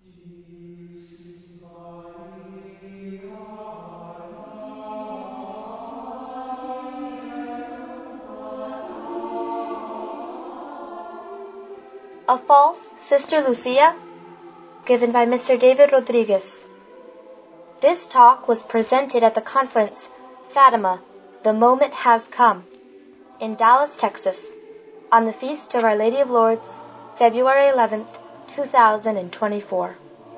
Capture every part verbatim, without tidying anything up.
A False Sister Lucia, given by Mister David Rodriguez. This talk was presented at the conference Fatima, The Moment Has Come, in Dallas, Texas, on the Feast of Our Lady of Lourdes, February eleventh, two thousand twenty-four.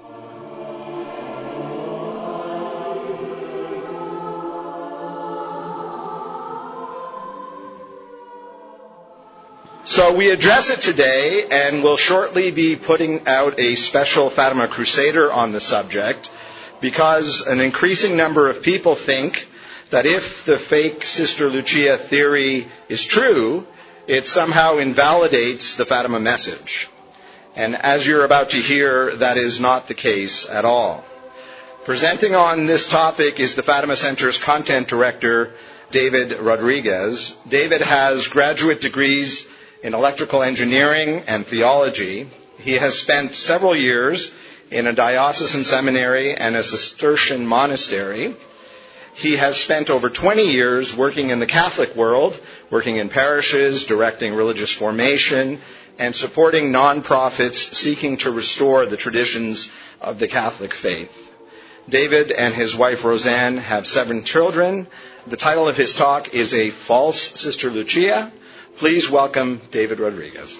So we address it today, and we'll shortly be putting out a special Fatima Crusader on the subject, because an increasing number of people think that if the fake Sister Lucia theory is true, it somehow invalidates the Fatima message. And as you're about to hear, that is not the case at all. Presenting on this topic is the Fatima Center's content director, David Rodriguez. David has graduate degrees in electrical engineering and theology. He has spent several years in a diocesan seminary and a Cistercian monastery. He has spent over twenty years working in the Catholic world, working in parishes, directing religious formation, and supporting non-profits seeking to restore the traditions of the Catholic faith. David and his wife Roseanne have seven children. The title of his talk is A False Sister Lucia. Please welcome David Rodriguez.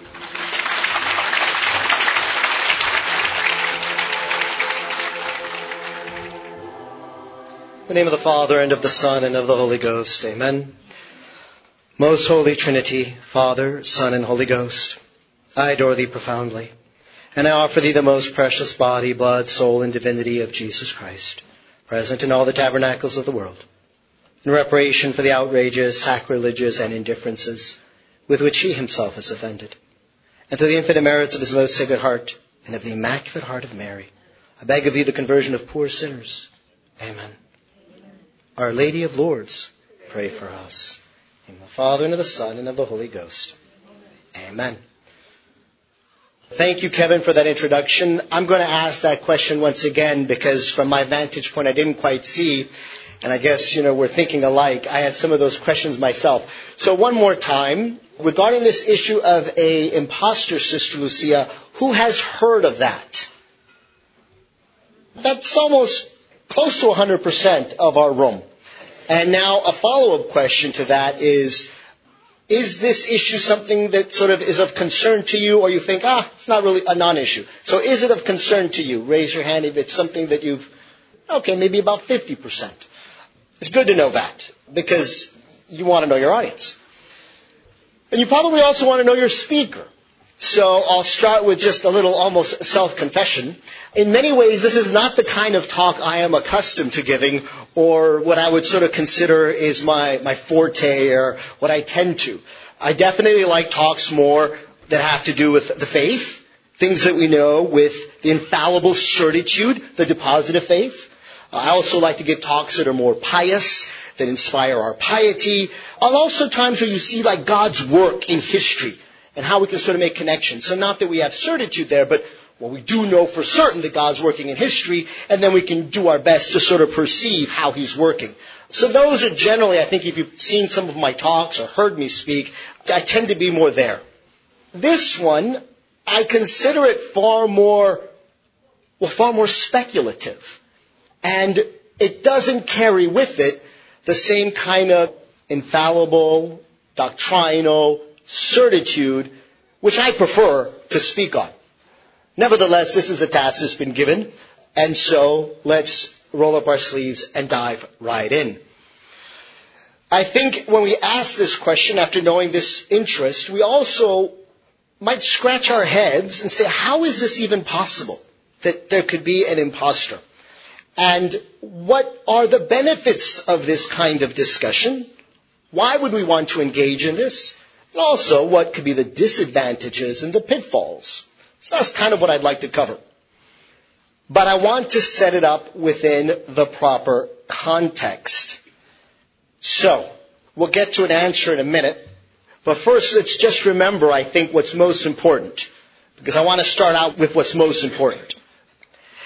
In the name of the Father, and of the Son, and of the Holy Ghost. Amen. Most Holy Trinity, Father, Son, and Holy Ghost, I adore Thee profoundly, and I offer Thee the most precious body, blood, soul, and divinity of Jesus Christ, present in all the tabernacles of the world, in reparation for the outrages, sacrileges, and indifferences with which He Himself has offended, and through the infinite merits of His most Sacred Heart and of the Immaculate Heart of Mary, I beg of Thee the conversion of poor sinners. Amen. Our Lady of Lourdes, pray for us. In the name of the Father, and of the Son, and of the Holy Ghost. Amen. Thank you, Kevin, for that introduction. I'm going to ask that question once again because from my vantage point I didn't quite see, and I guess, you know, we're thinking alike. I had some of those questions myself. So one more time, regarding this issue of a imposter Sister Lucia, who has heard of that? That's almost close to one hundred percent of our room. And now a follow-up question to that is, is this issue something that sort of is of concern to you, or you think, ah, it's not really a non-issue? So is it of concern to you? Raise your hand if it's something that you've, okay, maybe about fifty percent. It's good to know that, because you want to know your audience. And you probably also want to know your speaker. So I'll start with just a little almost self-confession. In many ways, this is not the kind of talk I am accustomed to giving, or what I would sort of consider is my, my forte, or what I tend to. I definitely like talks more that have to do with the faith, things that we know with the infallible certitude, the deposit of faith. I also like to give talks that are more pious, that inspire our piety. And also times where you see like God's work in history and how we can sort of make connections. So not that we have certitude there, but well, we do know for certain that God's working in history, and then we can do our best to sort of perceive how He's working. So those are generally, I think if you've seen some of my talks or heard me speak, I tend to be more there. This one, I consider it far more, well, far more speculative. And it doesn't carry with it the same kind of infallible, doctrinal certitude, which I prefer to speak on. Nevertheless, this is a task that's been given, and so let's roll up our sleeves and dive right in. I think when we ask this question, after knowing this interest, we also might scratch our heads and say, how is this even possible that there could be an imposter? And what are the benefits of this kind of discussion? Why would we want to engage in this? And also, what could be the disadvantages and the pitfalls? So that's kind of what I'd like to cover. But I want to set it up within the proper context. So, we'll get to an answer in a minute. But first, let's just remember, I think, what's most important. Because I want to start out with what's most important.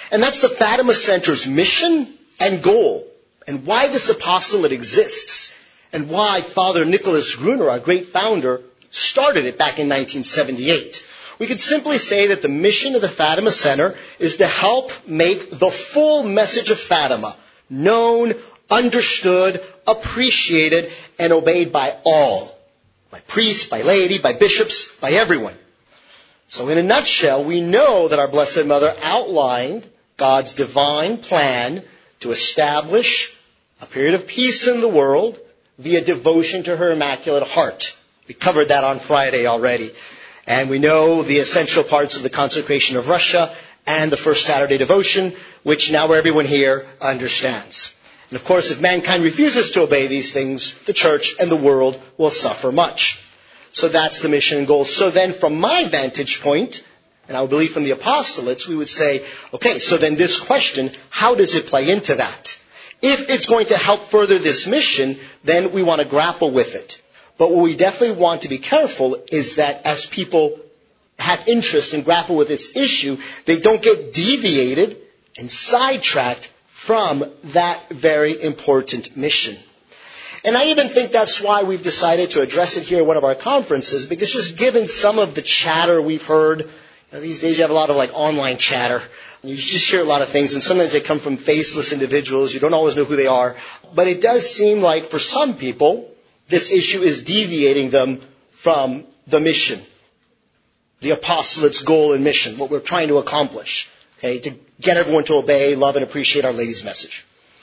And that's the Fatima Center's mission and goal, and why this apostolate exists, and why Father Nicholas Gruner, our great founder, started it back in nineteen seventy-eight. We could simply say that the mission of the Fatima Center is to help make the full message of Fatima known, understood, appreciated, and obeyed by all. By priests, by laity, by bishops, by everyone. So in a nutshell, we know that our Blessed Mother outlined God's divine plan to establish a period of peace in the world via devotion to her Immaculate Heart. We covered that on Friday already. And we know the essential parts of the consecration of Russia and the First Saturday devotion, which now everyone here understands. And of course, if mankind refuses to obey these things, the church and the world will suffer much. So that's the mission and goal. So then from my vantage point, and I would believe from the apostolates, we would say, okay, so then this question, how does it play into that? If it's going to help further this mission, then we want to grapple with it. But what we definitely want to be careful is that as people have interest and grapple with this issue, they don't get deviated and sidetracked from that very important mission. And I even think that's why we've decided to address it here at one of our conferences, because just given some of the chatter we've heard, you know, these days you have a lot of like online chatter. You just hear a lot of things, and sometimes they come from faceless individuals. You don't always know who they are. But it does seem like for some people, this issue is deviating them from the mission, the apostolate's goal and mission, what we're trying to accomplish, okay, to get everyone to obey, love, and appreciate Our Lady's message.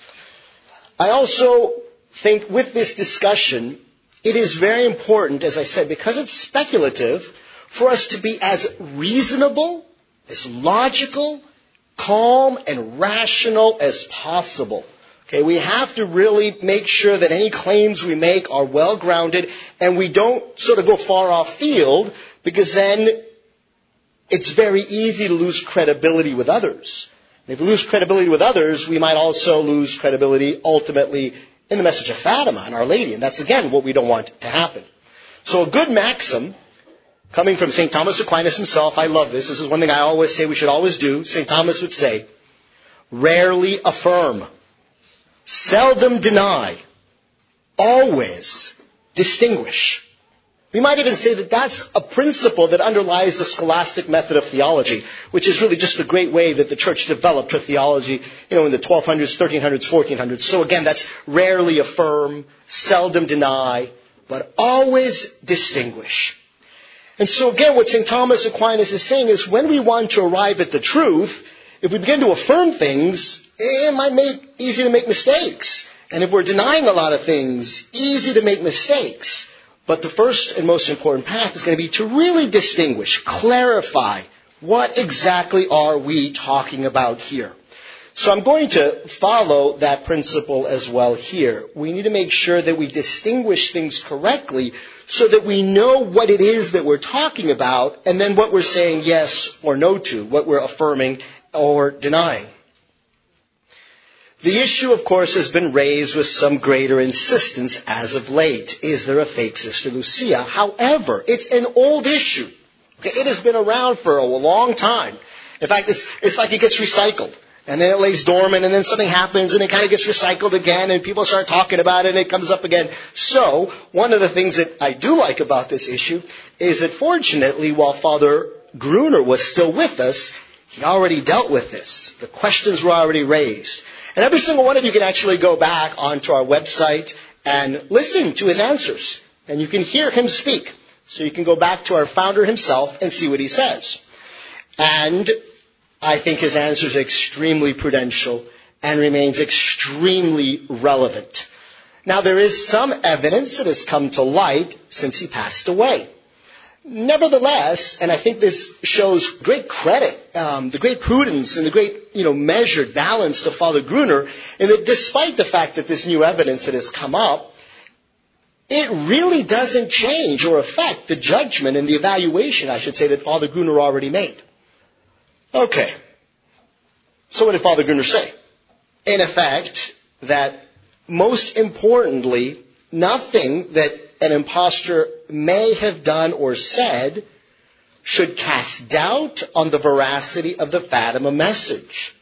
I also think with this discussion, it is very important, as I said, because it's speculative, for us to be as reasonable, as logical, calm, and rational as possible. Okay, we have to really make sure that any claims we make are well grounded and we don't sort of go far off field, because then it's very easy to lose credibility with others. And if we lose credibility with others, we might also lose credibility ultimately in the message of Fatima and Our Lady. And that's again what we don't want to happen. So a good maxim coming from Saint Thomas Aquinas himself, I love this. This is one thing I always say we should always do. Saint Thomas would say, rarely affirm, seldom deny, always distinguish. We might even say that that's a principle that underlies the scholastic method of theology, which is really just the great way that the church developed her theology, you know, in the twelve hundreds, thirteen hundreds, fourteen hundreds. So again, that's rarely affirm, seldom deny, but always distinguish. And so again, what Saint Thomas Aquinas is saying is when we want to arrive at the truth, if we begin to affirm things, it might make easy to make mistakes. And if we're denying a lot of things, easy to make mistakes. But the first and most important path is going to be to really distinguish, clarify, what exactly are we talking about here? So I'm going to follow that principle as well here. We need to make sure that we distinguish things correctly so that we know what it is that we're talking about and then what we're saying yes or no to, what we're affirming or denying. The issue, of course, has been raised with some greater insistence as of late. Is there a fake Sister Lucia? However, it's an old issue. Okay, it has been around for a long time. In fact, it's, it's like it gets recycled. And then it lays dormant, and then something happens, and it kind of gets recycled again, and people start talking about it, and it comes up again. So, one of the things that I do like about this issue is that fortunately, while Father Gruner was still with us, he already dealt with this. The questions were already raised. And every single one of you can actually go back onto our website and listen to his answers. And you can hear him speak. So you can go back to our founder himself and see what he says. And I think his answer is extremely prudential and remains extremely relevant. Now, there is some evidence that has come to light since he passed away. Nevertheless, and I think this shows great credit, um, the great prudence and the great, you know, measured balance to Father Gruner, in that despite the fact that this new evidence that has come up, it really doesn't change or affect the judgment and the evaluation, I should say, that Father Gruner already made. Okay. So what did Father Gruner say? In effect, that most importantly, nothing that an impostor may have done or said should cast doubt on the veracity of the Fatima message.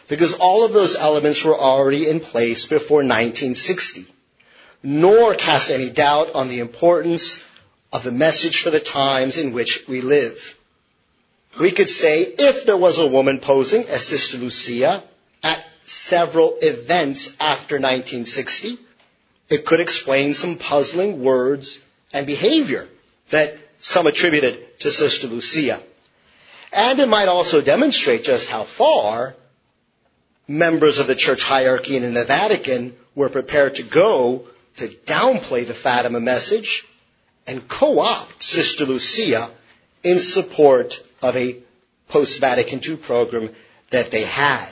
because all of those elements were already in place before nineteen sixty, nor cast any doubt on the importance of the message for the times in which we live. We could say if there was a woman posing as Sister Lucia at several events after nineteen sixty, it could explain some puzzling words and behavior that some attributed to Sister Lucia. And it might also demonstrate just how far members of the church hierarchy and in the Vatican were prepared to go to downplay the Fatima message and co-opt Sister Lucia in support of a post-Vatican two program that they had.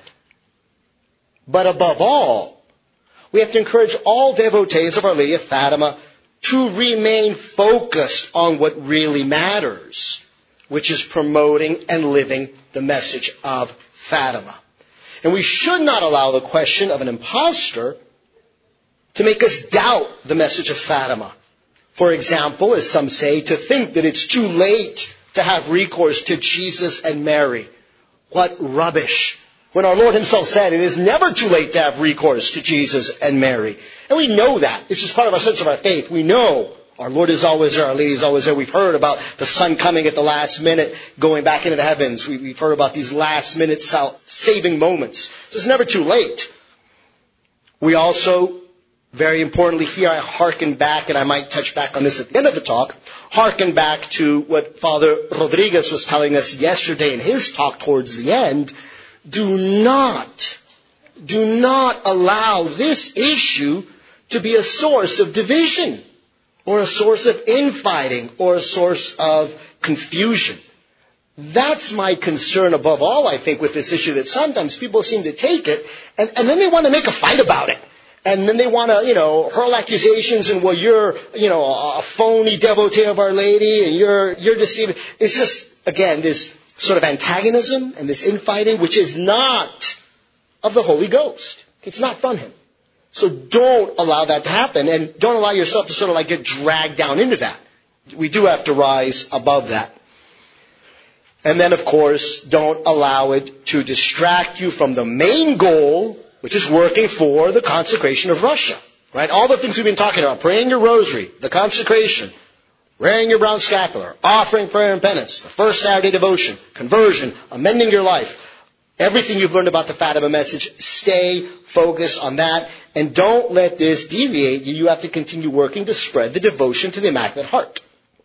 But above all, we have to encourage all devotees of Our Lady of Fatima to remain focused on what really matters, which is promoting and living the message of Fatima. And we should not allow the question of an impostor to make us doubt the message of Fatima. For example, as some say, to think that it's too late to have recourse to Jesus and Mary. What rubbish. When our Lord himself said it is never too late to have recourse to Jesus and Mary. And we know that. It's just part of our sense of our faith. We know our Lord is always there. Our Lady is always there. We've heard about the Son coming at the last minute, going back into the heavens. We've heard about these last minute saving moments. So it's never too late. We also, very importantly here, I hearken back, and I might touch back on this at the end of the talk, hearken back to what Father Rodriguez was telling us yesterday in his talk towards the end. Do not, do not allow this issue to be a source of division or a source of infighting or a source of confusion. That's my concern above all, I think, with this issue, that sometimes people seem to take it and, and then they want to make a fight about it. And then they want to, you know, hurl accusations and, well, you're, you know, a phony devotee of Our Lady and you're, you're deceiving. It's just, again, this sort of antagonism and this infighting, which is not of the Holy Ghost. It's not from him. So don't allow that to happen, and don't allow yourself to sort of like get dragged down into that. We do have to rise above that. And then, of course, don't allow it to distract you from the main goal, which is working for the consecration of Russia. Right? All the things we've been talking about, praying your rosary, the consecration, wearing your brown scapular, offering prayer and penance, the first Saturday devotion, conversion, amending your life. Everything you've learned about the Fatima message, stay focused on that. And don't let this deviate you. You have to continue working to spread the devotion to the Immaculate Heart.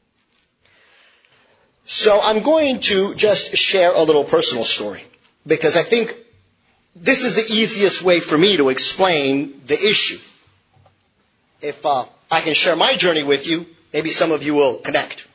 So I'm going to just share a little personal story, because I think this is the easiest way for me to explain the issue. If uh, I can share my journey with you, maybe some of you will connect.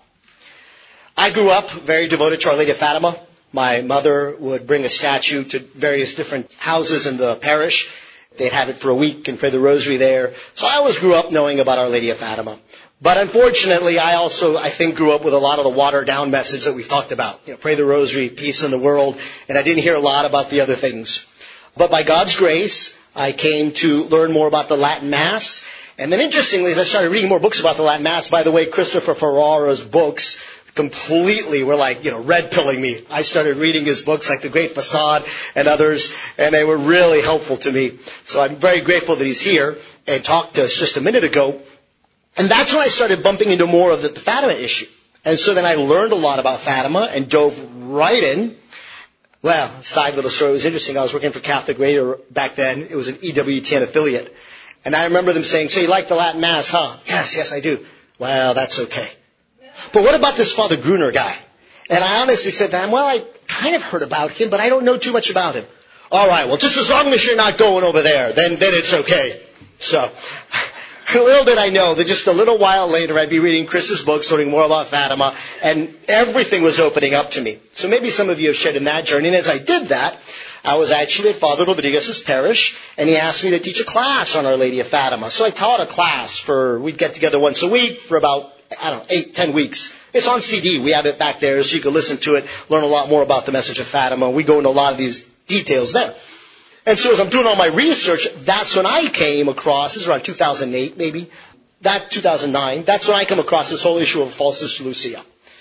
I grew up very devoted to Our Lady of Fatima. My mother would bring a statue to various different houses in the parish. They'd have it for a week and pray the rosary there. So I always grew up knowing about Our Lady of Fatima. But unfortunately, I also, I think, grew up with a lot of the watered-down message that we've talked about. You know, pray the rosary, peace in the world, and I didn't hear a lot about the other things. But by God's grace, I came to learn more about the Latin Mass. And then interestingly, as I started reading more books about the Latin Mass, by the way, Christopher Ferrara's books completely were like, you know, red-pilling me. I started reading his books like The Great Facade and others, and they were really helpful to me. So I'm very grateful that he's here and talked to us just a minute ago. And that's when I started bumping into more of the, the Fatima issue. And so then I learned a lot about Fatima and dove right in. Well, side little story, it was interesting. I was working for Catholic Radio back then. It was an E W T N affiliate. And I remember them saying, so you like the Latin Mass, huh? Yes, yes, I do. Well, that's okay. But what about this Father Gruner guy? And I honestly said to him, well, I kind of heard about him, but I don't know too much about him. All right, well, just as long as you're not going over there, then, then it's okay. So, little did I know that just a little while later I'd be reading Chris's books, learning more about Fatima, and everything was opening up to me. So maybe some of you have shared in that journey. And as I did that, I was actually at Father Rodriguez's parish, and he asked me to teach a class on Our Lady of Fatima. So I taught a class for, we'd get together once a week for about, I don't know, eight, ten weeks. It's on C D. We have it back there so you can listen to it, learn a lot more about the message of Fatima. We go into a lot of these details there. And so as I'm doing all my research, that's when I came across, this is around two thousand eight maybe, that two thousand nine, that's when I come across this whole issue of false Sister Lucia.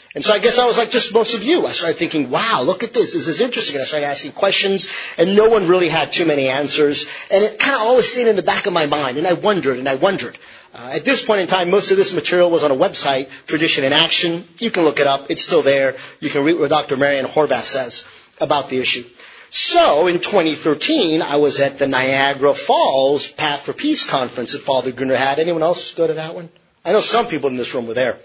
And so I guess I was like just most of you. I started thinking, wow, look at this. This is interesting. And I started asking questions, and no one really had too many answers. And it kind of always stayed in the back of my mind, and I wondered, and I wondered. Uh, at this point in time, most of this material was on a website, Tradition in Action. You can look it up. It's still there. You can read what Doctor Marian Horvath says about the issue. So in twenty thirteen, I was at the Niagara Falls Path for Peace conference that Father Gruner had. Anyone else go to that one? I know some people in this room were there.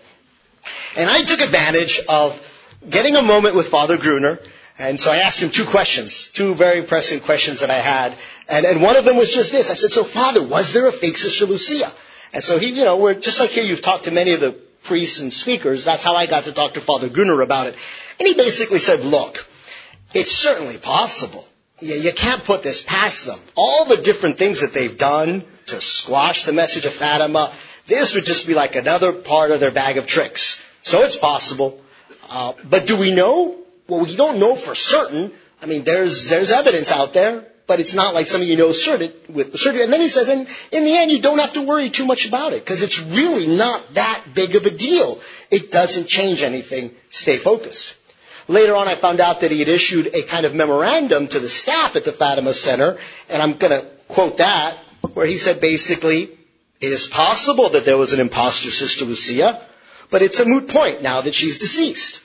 And I took advantage of getting a moment with Father Gruner, and so I asked him two questions, two very pressing questions that I had. And, and one of them was just this. I said, so Father, was there a fake Sister Lucia? And so he, you know, we're just like here, you've talked to many of the priests and speakers. That's how I got to talk to Father Gruner about it. And he basically said, look, it's certainly possible. You, you can't put this past them. All the different things that they've done to squash the message of Fatima, this would just be like another part of their bag of tricks. So it's possible. Uh, but do we know? Well, we don't know for certain. I mean, there's there's evidence out there, but it's not like some of you know certain, with certainty. And then he says, and in the end, you don't have to worry too much about it, because it's really not that big of a deal. It doesn't change anything. Stay focused. Later on, I found out that he had issued a kind of memorandum to the staff at the Fatima Center, and I'm going to quote that, where he said basically, it is possible that there was an imposter Sister Lucia, but it's a moot point now that she's deceased.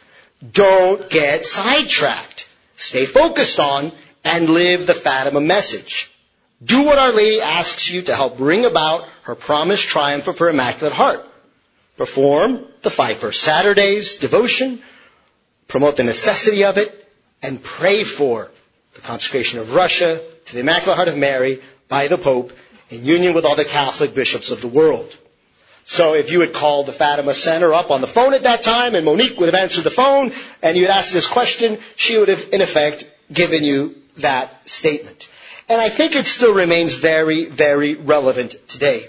Don't get sidetracked. Stay focused on and live the Fatima message. Do what Our Lady asks you to help bring about her promised triumph of her Immaculate Heart. Perform the five First Saturdays devotion, promote the necessity of it, and pray for the consecration of Russia to the Immaculate Heart of Mary by the Pope in union with all the Catholic bishops of the world. So if you had called the Fatima Center up on the phone at that time, and Monique would have answered the phone, and you had asked this question, she would have, in effect, given you that statement. And I think it still remains very, very relevant today.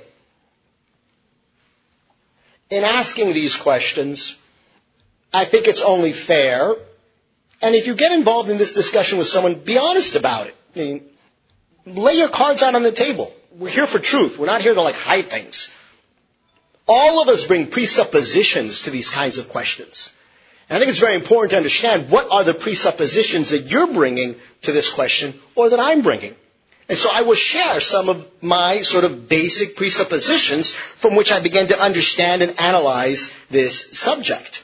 In asking these questions, I think it's only fair, and if you get involved in this discussion with someone, be honest about it. I mean, lay your cards out on the table. We're here for truth. We're not here to like hide things. All of us bring presuppositions to these kinds of questions. And I think it's very important to understand what are the presuppositions that you're bringing to this question or that I'm bringing. And so I will share some of my sort of basic presuppositions from which I began to understand and analyze this subject.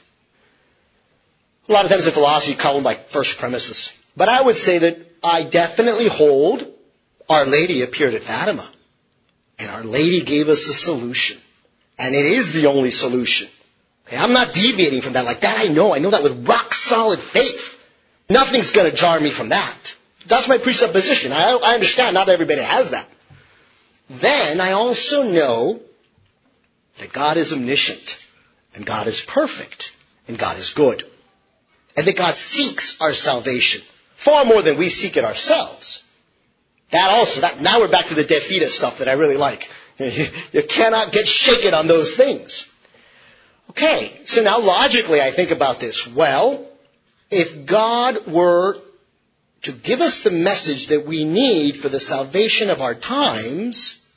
A lot of times in philosophy you call them like first premises. But I would say that I definitely hold Our Lady appeared at Fatima. And Our Lady gave us a solution. And it is the only solution. Okay, I'm not deviating from that. Like that I know. I know that with rock solid faith. Nothing's going to jar me from that. That's my presupposition. I, I understand not everybody has that. Then I also know that God is omniscient. And God is perfect. And God is good. And that God seeks our salvation far more than we seek it ourselves. That also, that, now we're back to the De Fide stuff that I really like. You cannot get shaken on those things. Okay, so now logically I think about this. Well, if God were to give us the message that we need for the salvation of our times,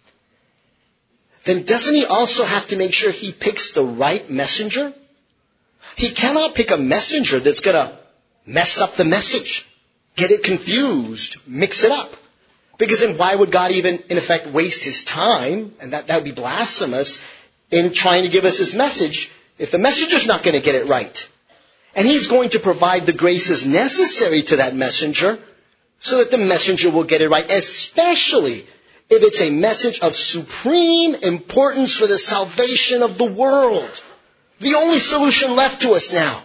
then doesn't he also have to make sure he picks the right messenger? He cannot pick a messenger that's going to mess up the message, get it confused, mix it up. Because then why would God even, in effect, waste his time, and that, that would be blasphemous, in trying to give us his message if the messenger's not going to get it right? And he's going to provide the graces necessary to that messenger so that the messenger will get it right, especially if it's a message of supreme importance for the salvation of the world. The only solution left to us now.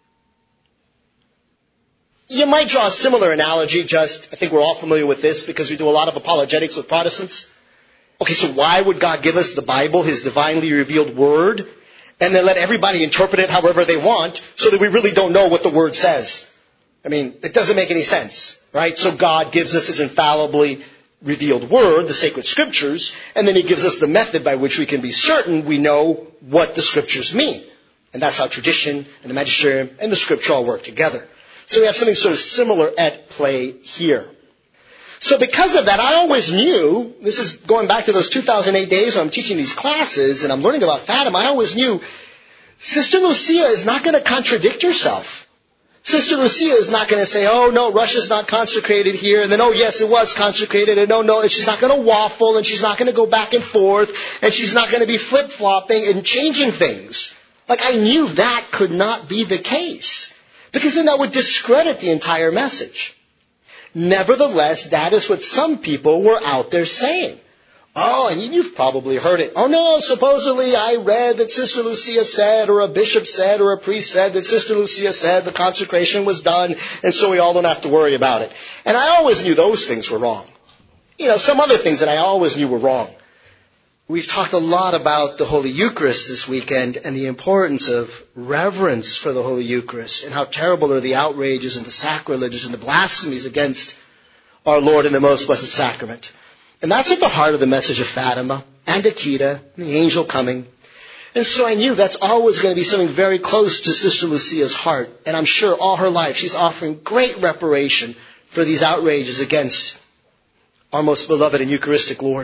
You might draw a similar analogy, just, I think we're all familiar with this because we do a lot of apologetics with Protestants. Okay, so why would God give us the Bible, his divinely revealed word, and then let everybody interpret it however they want so that we really don't know what the word says? I mean, it doesn't make any sense, right? So God gives us his infallibly revealed word, the sacred scriptures, and then he gives us the method by which we can be certain we know what the scriptures mean. And that's how tradition and the magisterium and the scripture all work together. So we have something sort of similar at play here. So because of that, I always knew, this is going back to those two thousand eight days when I'm teaching these classes and I'm learning about Fatima, I always knew Sister Lucia is not going to contradict herself. Sister Lucia is not going to say, oh, no, Russia's not consecrated here, and then, oh, yes, it was consecrated, and no, no, and she's not going to waffle, and she's not going to go back and forth, and she's not going to be flip-flopping and changing things. Like, I knew that could not be the case, because then that would discredit the entire message. Nevertheless, that is what some people were out there saying. Oh, and you've probably heard it. Oh, no, supposedly I read that Sister Lucia said, or a bishop said, or a priest said that Sister Lucia said the consecration was done, and so we all don't have to worry about it. And I always knew those things were wrong. You know, some other things that I always knew were wrong. We've talked a lot about the Holy Eucharist this weekend and the importance of reverence for the Holy Eucharist and how terrible are the outrages and the sacrileges and the blasphemies against our Lord in the Most Blessed Sacrament. And that's at the heart of the message of Fatima and Akita, and the angel coming. And so I knew that's always going to be something very close to Sister Lucia's heart. And I'm sure all her life she's offering great reparation for these outrages against our most beloved and Eucharistic Lord.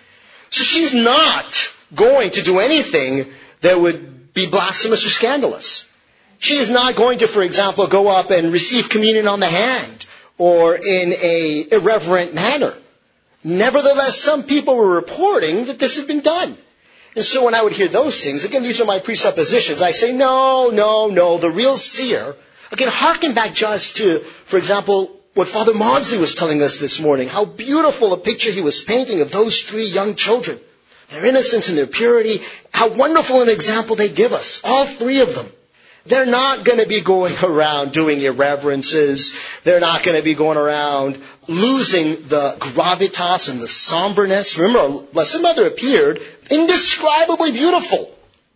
So she's not going to do anything that would be blasphemous or scandalous. She is not going to, for example, go up and receive communion on the hand or in a irreverent manner. Nevertheless, some people were reporting that this had been done. And so when I would hear those things, again, these are my presuppositions, I say, no, no, no, the real seer, again, harken back just to, for example, what Father Maudsley was telling us this morning, how beautiful a picture he was painting of those three young children, their innocence and their purity, how wonderful an example they give us, all three of them. They're not going to be going around doing irreverences. They're not going to be going around losing the gravitas and the somberness. Remember, our Blessed Mother appeared indescribably beautiful,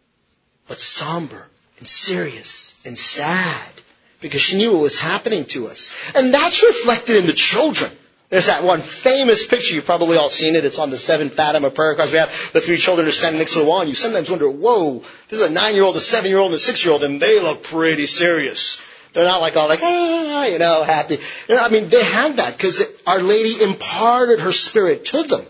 but somber and serious and sad because she knew what was happening to us. And that's reflected in the children. There's that one famous picture. You've probably all seen it. It's on the seven Fatima prayer cards. We have the three children are standing next to the wall, and you sometimes wonder, whoa, this is a nine-year-old, a seven-year-old, and a six-year-old, and they look pretty serious. They're not like all like, ah, you know, happy. You know, I mean, they had that because Our Lady imparted her spirit to them.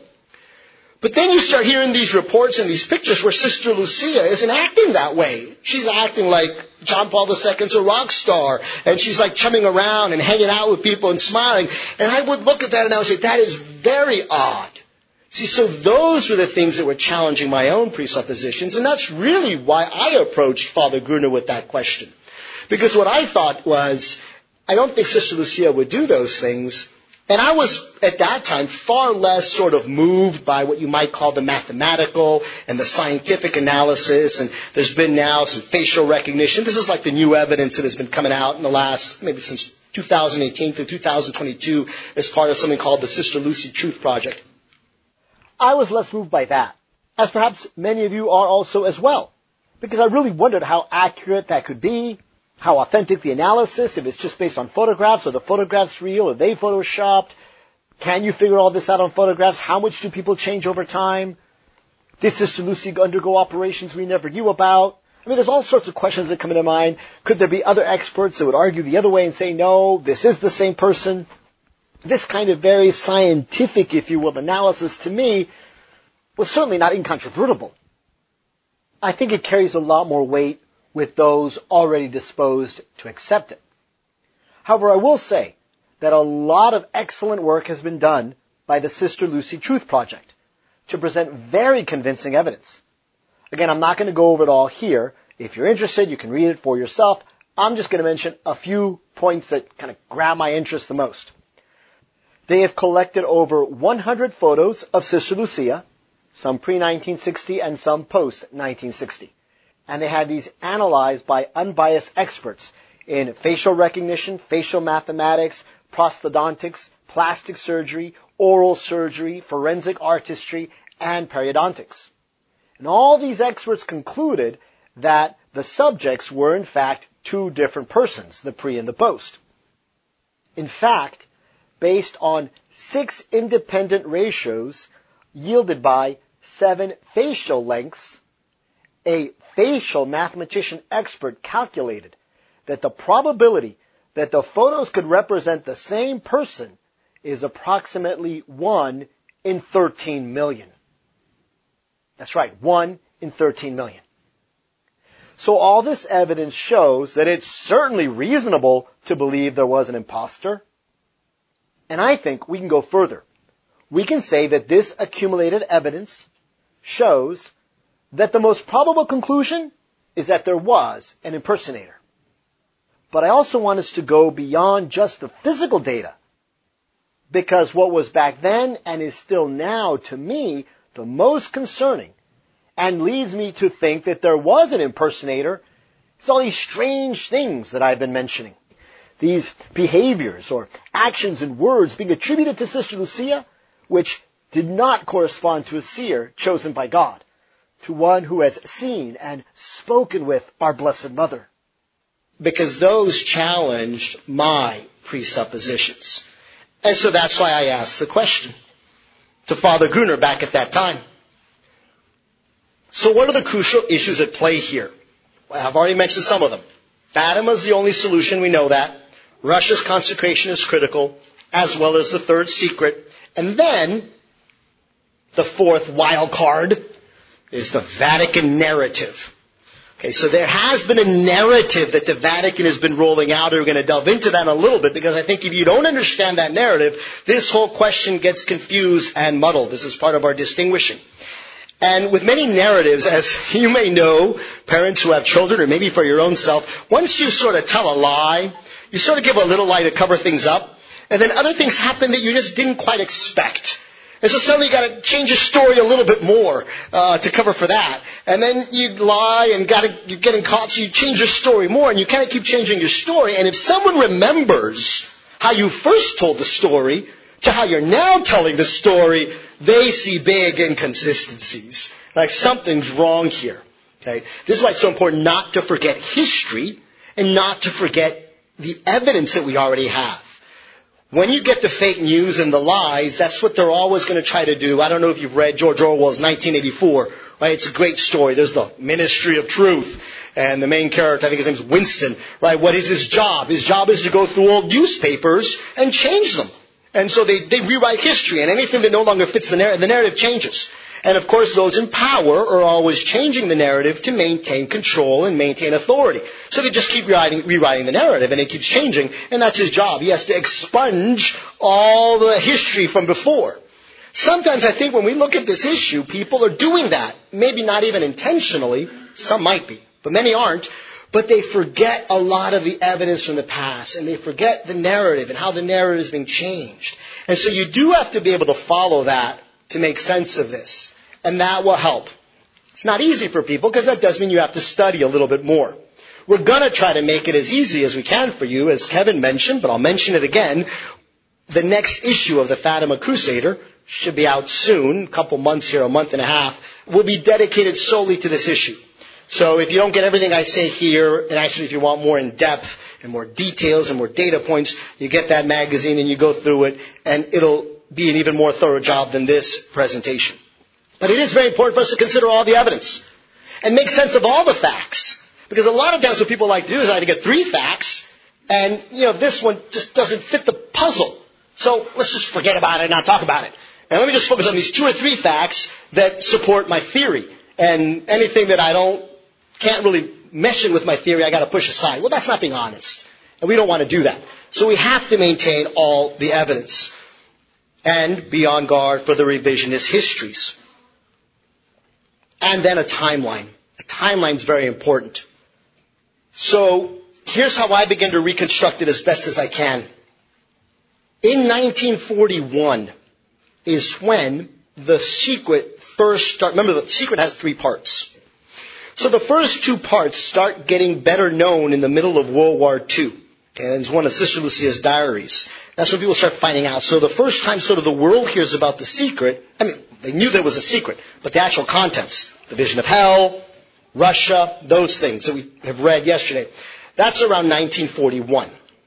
But then you start hearing these reports and these pictures where Sister Lucia isn't acting that way. She's acting like John Paul the Second's a rock star. And she's like chumming around and hanging out with people and smiling. And I would look at that and I would say, that is very odd. See, so those were the things that were challenging my own presuppositions. And that's really why I approached Father Gruner with that question. Because what I thought was, I don't think Sister Lucia would do those things. And I was, at that time, far less sort of moved by what you might call the mathematical and the scientific analysis. And there's been now some facial recognition. This is like the new evidence that has been coming out in the last, maybe since two thousand eighteen to two thousand twenty-two as part of something called the Sister Lucy Truth Project. I was less moved by that, as perhaps many of you are also as well. Because I really wondered how accurate that could be. How authentic the analysis, if it's just based on photographs, or the photographs real, or they photoshopped. Can you figure all this out on photographs? How much do people change over time? Did Sister Lucy undergo operations we never knew about? I mean, there's all sorts of questions that come into mind. Could there be other experts that would argue the other way and say, no, this is the same person? This kind of very scientific, if you will, analysis to me was certainly not incontrovertible. I think it carries a lot more weight with those already disposed to accept it. However, I will say that a lot of excellent work has been done by the Sister Lucy Truth Project to present very convincing evidence. Again, I'm not going to go over it all here. If you're interested, you can read it for yourself. I'm just going to mention a few points that kind of grab my interest the most. They have collected over one hundred photos of Sister Lucia, some pre nineteen sixty and some post nineteen sixty. And they had these analyzed by unbiased experts in facial recognition, facial mathematics, prosthodontics, plastic surgery, oral surgery, forensic artistry, and periodontics. And all these experts concluded that the subjects were in fact two different persons, the pre and the post. In fact, based on six independent ratios yielded by seven facial lengths, a facial mathematician expert calculated that the probability that the photos could represent the same person is approximately one in thirteen million. That's right, one in thirteen million. So all this evidence shows that it's certainly reasonable to believe there was an impostor. And I think we can go further. We can say that this accumulated evidence shows that the most probable conclusion is that there was an impersonator. But I also want us to go beyond just the physical data, because what was back then and is still now, to me, the most concerning and leads me to think that there was an impersonator is all these strange things that I've been mentioning. These behaviors or actions and words being attributed to Sister Lucia, which did not correspond to a seer chosen by God, to one who has seen and spoken with our Blessed Mother. Because those challenged my presuppositions. And so that's why I asked the question to Father Gunnar back at that time. So what are the crucial issues at play here? Well, I've already mentioned some of them. Fatima is the only solution, we know that. Russia's consecration is critical, as well as the third secret. And then, the fourth wild card is the Vatican narrative. Okay, so there has been a narrative that the Vatican has been rolling out, and we're going to delve into that in a little bit, because I think if you don't understand that narrative, this whole question gets confused and muddled. This is part of our distinguishing. And with many narratives, as you may know, parents who have children, or maybe for your own self, once you sort of tell a lie, you sort of give a little lie to cover things up, and then other things happen that you just didn't quite expect. And so suddenly you got to change your story a little bit more uh, to cover for that. And then you lie and got to, you're getting caught, so you change your story more, and you kind of keep changing your story. And if someone remembers how you first told the story to how you're now telling the story, they see big inconsistencies. Like something's wrong here. Okay? This is why it's so important not to forget history and not to forget the evidence that we already have. When you get the fake news and the lies, that's what they're always going to try to do. I don't know if you've read George Orwell's nineteen eighty-four, right? It's a great story. There's the Ministry of Truth, and the main character, I think his name's Winston, right? What is his job? His job is to go through old newspapers and change them. And so they, they rewrite history, and anything that no longer fits the narrative, the narrative changes. And of course, those in power are always changing the narrative to maintain control and maintain authority. So they just keep rewriting, rewriting the narrative, and it keeps changing, and that's his job. He has to expunge all the history from before. Sometimes I think when we look at this issue, people are doing that. Maybe not even intentionally. Some might be, but many aren't. But they forget a lot of the evidence from the past, and they forget the narrative and how the narrative is being changed. And so you do have to be able to follow that to make sense of this. And that will help. It's not easy for people, because that does mean you have to study a little bit more. We're going to try to make it as easy as we can for you, as Kevin mentioned, but I'll mention it again. The next issue of the Fatima Crusader should be out soon, a couple months here, a month and a half, will be dedicated solely to this issue. So if you don't get everything I say here, and actually if you want more in depth and more details and more data points, you get that magazine and you go through it, and it'll be an even more thorough job than this presentation. But it is very important for us to consider all the evidence and make sense of all the facts. Because a lot of times what people like to do is I to get three facts, and you know this one just doesn't fit the puzzle. So let's just forget about it and not talk about it. And let me just focus on these two or three facts that support my theory. And anything that I don't can't really mesh in with my theory, I got to push aside. Well, that's not being honest. And we don't want to do that. So we have to maintain all the evidence and be on guard for the revisionist histories. And then a timeline. A timeline is very important. So here's how I begin to reconstruct it as best as I can. In nineteen forty-one is when the secret first started. Remember, the secret has three parts. So the first two parts start getting better known in the middle of World War Two. And it's one of Sister Lucia's diaries. That's when people start finding out. So the first time sort of the world hears about the secret, I mean, they knew there was a secret, but the actual contents, the vision of hell, Russia, those things that we have read yesterday, that's around nineteen forty-one.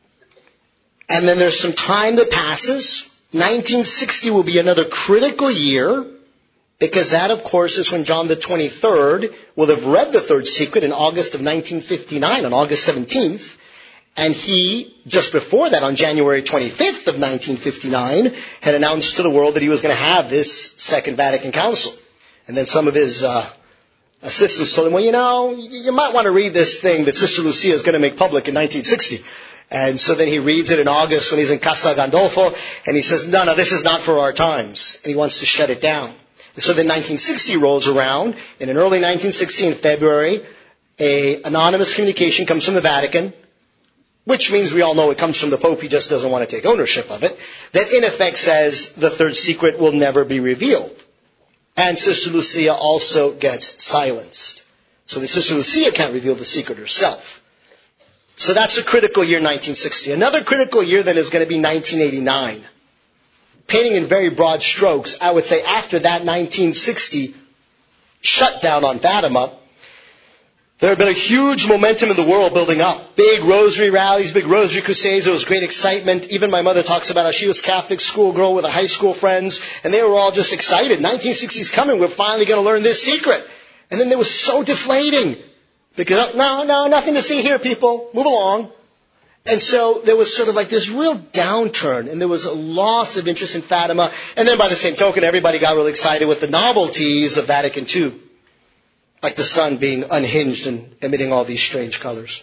And then there's some time that passes. nineteen sixty will be another critical year, because that, of course, is when John the twenty-third will have read the third secret in August of nineteen fifty-nine, on August seventeenth. And he, just before that, on January twenty-fifth of nineteen fifty-nine, had announced to the world that he was going to have this Second Vatican Council. And then some of his uh, assistants told him, well, you know, you might want to read this thing that Sister Lucia is going to make public in nineteen sixty. And so then he reads it in August when he's in Casa Gandolfo, and he says, no, no, this is not for our times. And he wants to shut it down. And so then nineteen sixty rolls around, and in early nineteen sixty, in February, a anonymous communication comes from the Vatican, which means we all know it comes from the Pope. He just doesn't want to take ownership of it, that in effect says the third secret will never be revealed. And Sister Lucia also gets silenced. So the Sister Lucia can't reveal the secret herself. So that's a critical year, nineteen sixty. Another critical year then is going to be nineteen eighty-nine. Painting in very broad strokes, I would say after that nineteen sixty shutdown on Fatima, there had been a huge momentum in the world building up. Big rosary rallies, big rosary crusades. There was great excitement. Even my mother talks about how she was a Catholic schoolgirl with her high school friends, and they were all just excited. nineteen sixty is coming. We're finally going to learn this secret. And then it was so deflating. Because, no, no, nothing to see here, people. Move along. And so there was sort of like this real downturn, and there was a loss of interest in Fatima. And then by the same token, everybody got really excited with the novelties of Vatican Two. Like the sun being unhinged and emitting all these strange colors.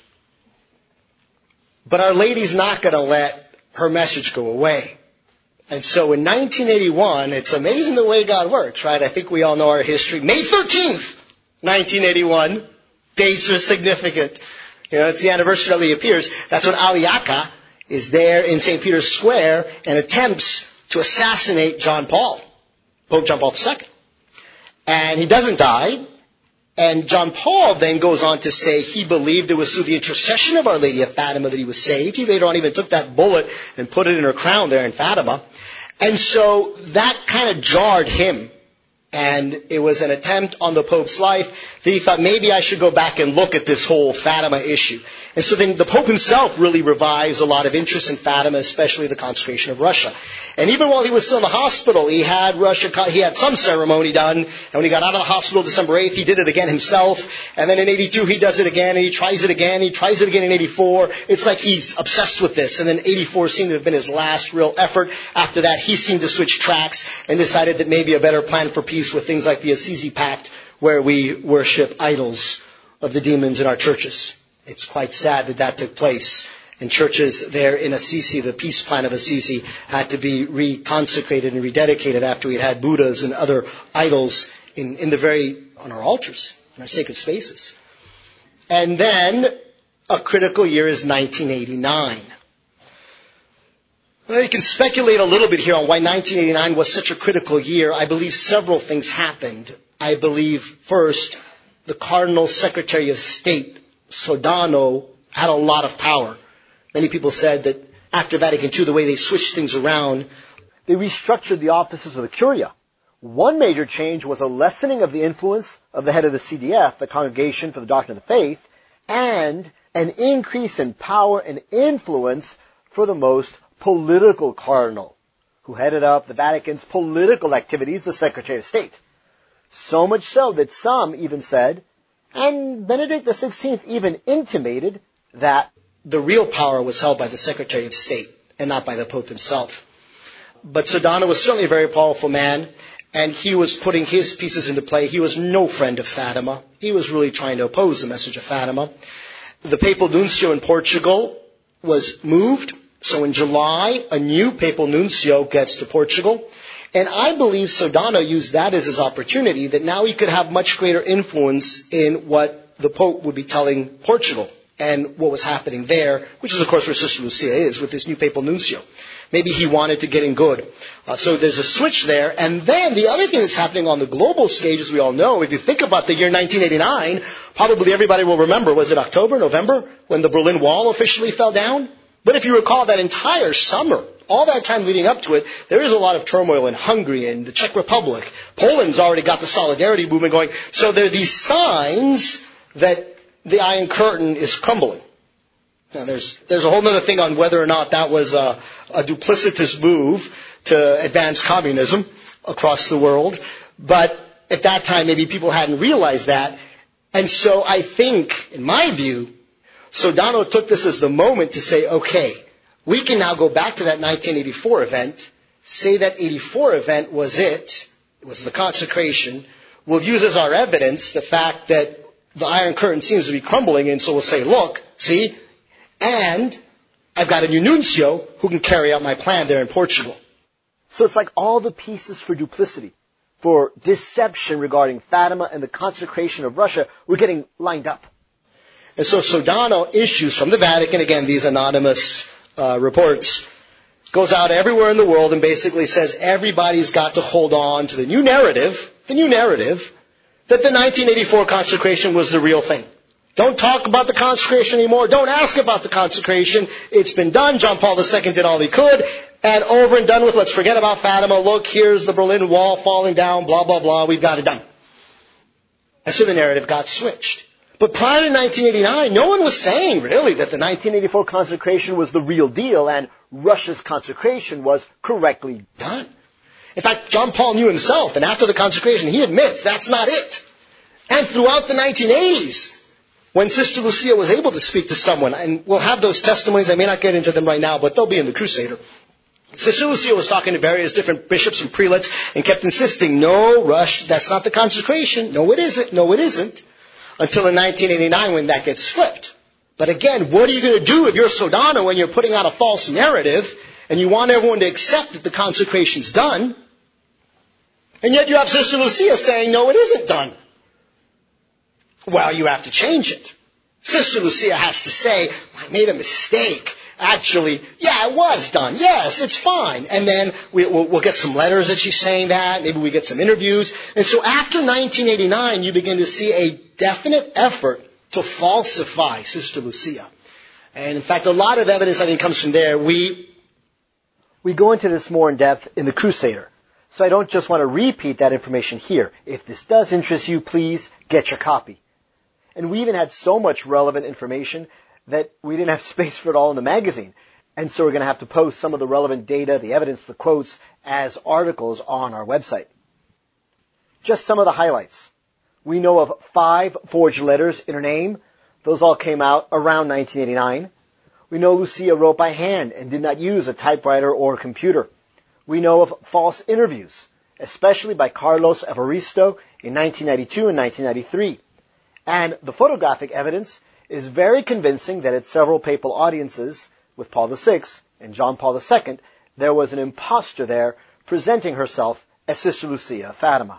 But Our Lady's not going to let her message go away. And so in nineteen eighty-one, it's amazing the way God works, right? I think we all know our history. May thirteenth, nineteen eighty-one. Dates are significant. You know, it's the anniversary that he appears. That's when Ali Akka is there in Saint Peter's Square and attempts to assassinate John Paul, Pope John Paul the Second. And he doesn't die. And John Paul then goes on to say he believed it was through the intercession of Our Lady of Fatima that he was saved. He later on even took that bullet and put it in her crown there in Fatima. And so that kind of jarred him. And it was an attempt on the Pope's life that he thought maybe I should go back and look at this whole Fatima issue. And so then the Pope himself really revives a lot of interest in Fatima, especially the consecration of Russia. And even while he was still in the hospital, he had Russia, he had some ceremony done. And when he got out of the hospital December eighth, he did it again himself. And then in eighty-two, he does it again, and he tries it again, he tries it again in eighty-four. It's like he's obsessed with this. And then eighty-four seemed to have been his last real effort. After that, he seemed to switch tracks and decided that maybe a better plan for peace with things like the Assisi Pact, where we worship idols of the demons in our churches. It's quite sad that that took place. And churches there in Assisi, the peace plan of Assisi, had to be reconsecrated and rededicated after we had Buddhas and other idols in, in the very, on our altars, in our sacred spaces. And then a critical year is nineteen eighty-nine. Well, you can speculate a little bit here on why nineteen eighty-nine was such a critical year. I believe several things happened. I believe, first, the Cardinal Secretary of State, Sodano, had a lot of power. Many people said that after Vatican Two, the way they switched things around, they restructured the offices of the Curia. One major change was a lessening of the influence of the head of the C D F, the Congregation for the Doctrine of the Faith, and an increase in power and influence for the most political cardinal, who headed up the Vatican's political activities, the Secretary of State. So much so that some even said, and Benedict the sixteenth even intimated, that the real power was held by the Secretary of State and not by the Pope himself. But Sodano was certainly a very powerful man, and he was putting his pieces into play. He was no friend of Fatima. He was really trying to oppose the message of Fatima. The papal nuncio in Portugal was moved. So in July, a new papal nuncio gets to Portugal. And I believe Sodano used that as his opportunity, that now he could have much greater influence in what the Pope would be telling Portugal and what was happening there, which is, of course, where Sister Lucia is with this new papal nuncio. Maybe he wanted to get in good. Uh, so there's a switch there. And then the other thing that's happening on the global stage, as we all know, if you think about the year nineteen eighty-nine, probably everybody will remember, was it October, November, when the Berlin Wall officially fell down? But if you recall that entire summer, all that time leading up to it, there is a lot of turmoil in Hungary and the Czech Republic. Poland's already got the solidarity movement going. So there are these signs that the Iron Curtain is crumbling. Now, there's there's a whole other thing on whether or not that was a, a duplicitous move to advance communism across the world. But at that time, maybe people hadn't realized that. And so I think, in my view, Sodano took this as the moment to say, okay, we can now go back to that nineteen eighty-four event, say that eighty-four event was it, it was the consecration. we'll use as our evidence the fact that the Iron Curtain seems to be crumbling, and so we'll say, look, see, and I've got a new nuncio who can carry out my plan there in Portugal. So it's like all the pieces for duplicity, for deception regarding Fatima and the consecration of Russia were getting lined up. And so Sodano issues from the Vatican, again, these anonymous uh, reports, goes out everywhere in the world and basically says everybody's got to hold on to the new narrative, the new narrative, that the nineteen eighty-four consecration was the real thing. Don't talk about the consecration anymore. Don't ask about the consecration. It's been done. John Paul the Second did all he could. And over and done with. Let's forget about Fatima. Look, here's the Berlin Wall falling down, blah, blah, blah. We've got it done. And so the narrative got switched. But prior to nineteen eighty-nine, no one was saying, really, that the nineteen eighty-four consecration was the real deal and Russia's consecration was correctly done. In fact, John Paul knew himself, and after the consecration, he admits that's not it. And throughout the nineteen eighties, when Sister Lucia was able to speak to someone, and we'll have those testimonies, I may not get into them right now, but they'll be in the Crusader. Sister Lucia was talking to various different bishops and prelates and kept insisting, no, Rush, that's not the consecration. No, it isn't. No, it isn't. Until in nineteen eighty-nine when that gets flipped. But again, what are you going to do if you're Sodano and you're putting out a false narrative and you want everyone to accept that the consecration's done, and yet you have Sister Lucia saying, no, it isn't done? Well, you have to change it. Sister Lucia has to say, I made a mistake. Actually, yeah, it was done. Yes, it's fine. And then we, we'll, we'll get some letters that she's saying that. Maybe we get some interviews. And so after nineteen eighty-nine, you begin to see a definite effort to falsify Sister Lucia. And in fact, a lot of evidence, I think, comes from there. We, we go into this more in depth in the Crusader. So I don't just want to repeat that information here. If this does interest you, please get your copy. And we even had so much relevant information that we didn't have space for it all in the magazine. And so we're going to have to post some of the relevant data, the evidence, the quotes, as articles on our website. Just some of the highlights. We know of five forged letters in her name. Those all came out around nineteen eighty-nine. We know Lucia wrote by hand and did not use a typewriter or a computer. We know of false interviews, especially by Carlos Evaristo in nineteen ninety-two and nineteen ninety-three. And the photographic evidence is very convincing that at several papal audiences with Paul the Sixth and John Paul the Second, there was an impostor there presenting herself as Sister Lucia of Fatima.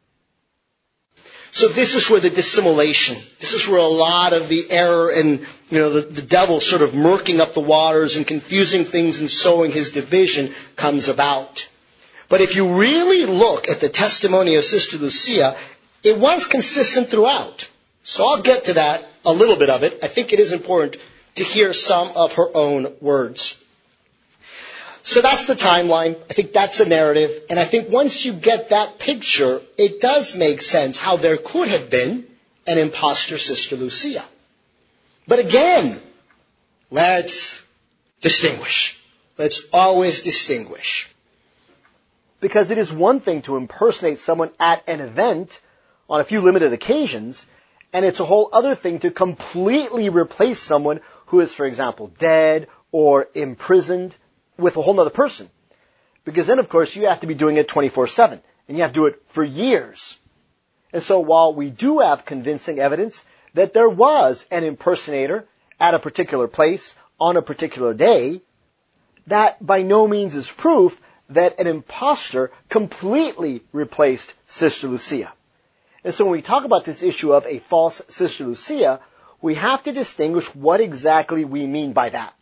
So this is where the dissimulation, this is where a lot of the error and, you know, the, the devil sort of murking up the waters and confusing things and sowing his division comes about. But if you really look at the testimony of Sister Lucia, it was consistent throughout. So I'll get to that, a little bit of it. I think it is important to hear some of her own words. So that's the timeline. I think that's the narrative. And I think once you get that picture, it does make sense how there could have been an imposter Sister Lucia. But again, let's distinguish. Let's always distinguish. Because it is one thing to impersonate someone at an event on a few limited occasions, and it's a whole other thing to completely replace someone who is, for example, dead or imprisoned with a whole other person. Because then, of course, you have to be doing it twenty-four seven, and you have to do it for years. And so while we do have convincing evidence that there was an impersonator at a particular place on a particular day, that by no means is proof that an impostor completely replaced Sister Lucia. And so when we talk about this issue of a false Sister Lucia, we have to distinguish what exactly we mean by that.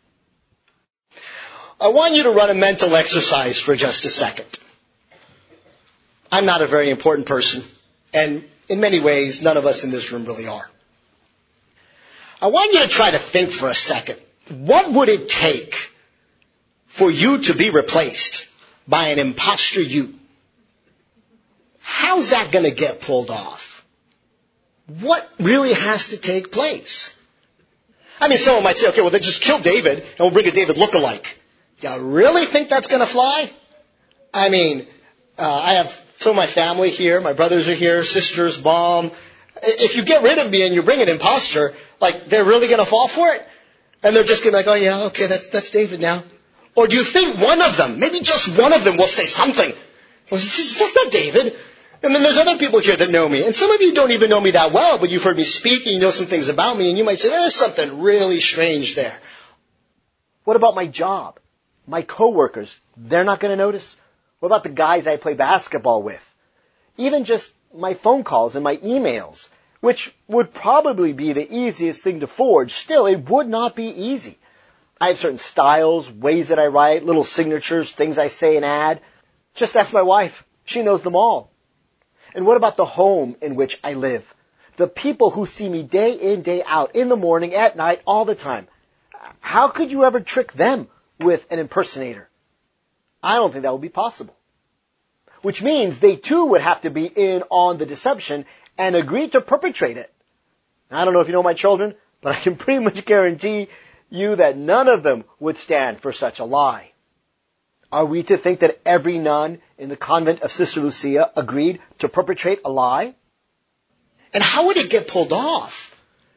I want you to run a mental exercise for just a second. I'm not a very important person, and in many ways, none of us in this room really are. I want you to try to think for a second. What would it take for you to be replaced by an imposter you? How's that going to get pulled off? What really has to take place? I mean, someone might say, okay, well, then just kill David and we'll bring a David lookalike. You really think that's going to fly? I mean, uh, I have some of my family here. My brothers are here, sisters, mom. If you get rid of me and you bring an imposter, like, they're really going to fall for it? And they're just going to be like, oh, yeah, okay, that's that's David now. Or do you think one of them, maybe just one of them, will say something? Well, that's not David. And then there's other people here that know me. And some of you don't even know me that well, but you've heard me speak and you know some things about me, and you might say, there's something really strange there. What about my job? My coworkers, they're not going to notice? What about the guys I play basketball with? Even just my phone calls and my emails, which would probably be the easiest thing to forge. Still, it would not be easy. I have certain styles, ways that I write, little signatures, things I say and add. Just ask my wife. She knows them all. And what about the home in which I live? The people who see me day in, day out, in the morning, at night, all the time. How could you ever trick them with an impersonator? I don't think that would be possible. Which means they too would have to be in on the deception and agree to perpetrate it. I don't know if you know my children, but I can pretty much guarantee you that none of them would stand for such a lie. Are we to think that every nun in the convent of Sister Lucia agreed to perpetrate a lie? And how would it get pulled off?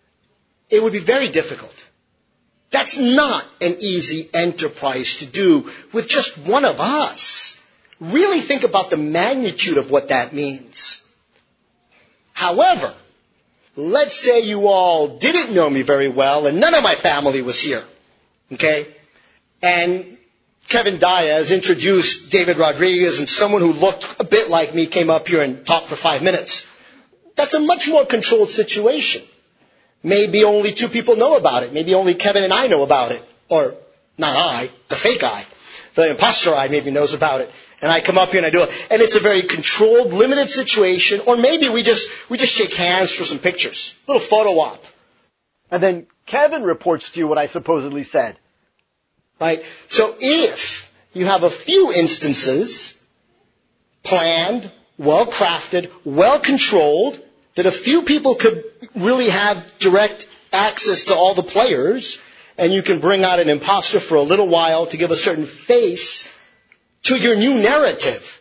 It would be very difficult. That's not an easy enterprise to do with just one of us. Really think about the magnitude of what that means. However, let's say you all didn't know me very well and none of my family was here. Okay? And Kevin Diaz introduced David Rodriguez, and someone who looked a bit like me came up here and talked for five minutes. That's a much more controlled situation. Maybe only two people know about it. Maybe only Kevin and I know about it. Or, not I, the fake I. The imposter I maybe knows about it. And I come up here and I do it. And it's a very controlled, limited situation. Or maybe we just we just shake hands for some pictures. A little photo op. And then Kevin reports to you what I supposedly said. Right? So if you have a few instances, planned, well-crafted, well-controlled, that a few people could really have direct access to all the players, and you can bring out an imposter for a little while to give a certain face to your new narrative.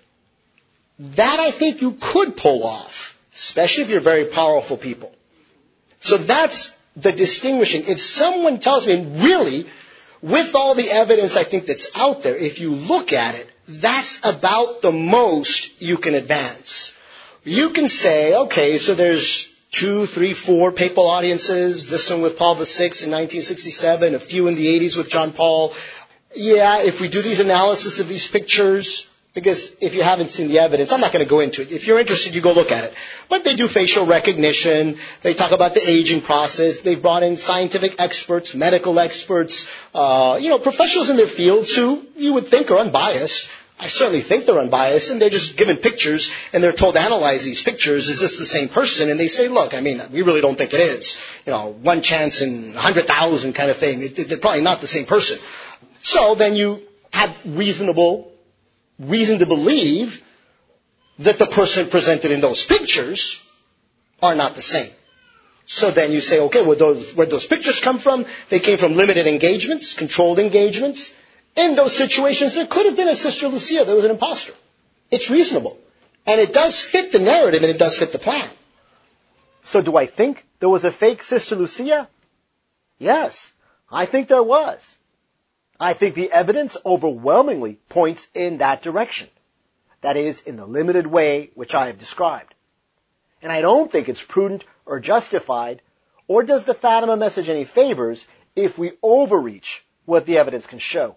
That I think you could pull off, especially if you're very powerful people. So that's the distinguishing. If someone tells me, and really, with all the evidence I think that's out there, if you look at it, that's about the most you can advance. You can say, okay, so there's two, three, four papal audiences, this one with Paul the Sixth in nineteen sixty-seven, a few in the eighties with John Paul. Yeah, if we do these analysis of these pictures, because if you haven't seen the evidence, I'm not going to go into it. If you're interested, you go look at it. But they do facial recognition. They talk about the aging process. They've brought in scientific experts, medical experts, uh, you know, professionals in their fields who you would think are unbiased. I certainly think they're unbiased, and they're just given pictures, and they're told to analyze these pictures. Is this the same person? And they say, look, I mean, we really don't think it is. You know, one chance in one hundred thousand kind of thing. It, it, they're probably not the same person. So then you have reasonable reason to believe that the person presented in those pictures are not the same. So then you say, okay, where those, where those pictures come from? They came from limited engagements, controlled engagements. In those situations, there could have been a Sister Lucia that was an imposter. It's reasonable. And it does fit the narrative, and it does fit the plan. So do I think there was a fake Sister Lucia? Yes, I think there was. I think the evidence overwhelmingly points in that direction. That is, in the limited way which I have described. And I don't think it's prudent or justified, or does the Fatima message any favors, if we overreach what the evidence can show.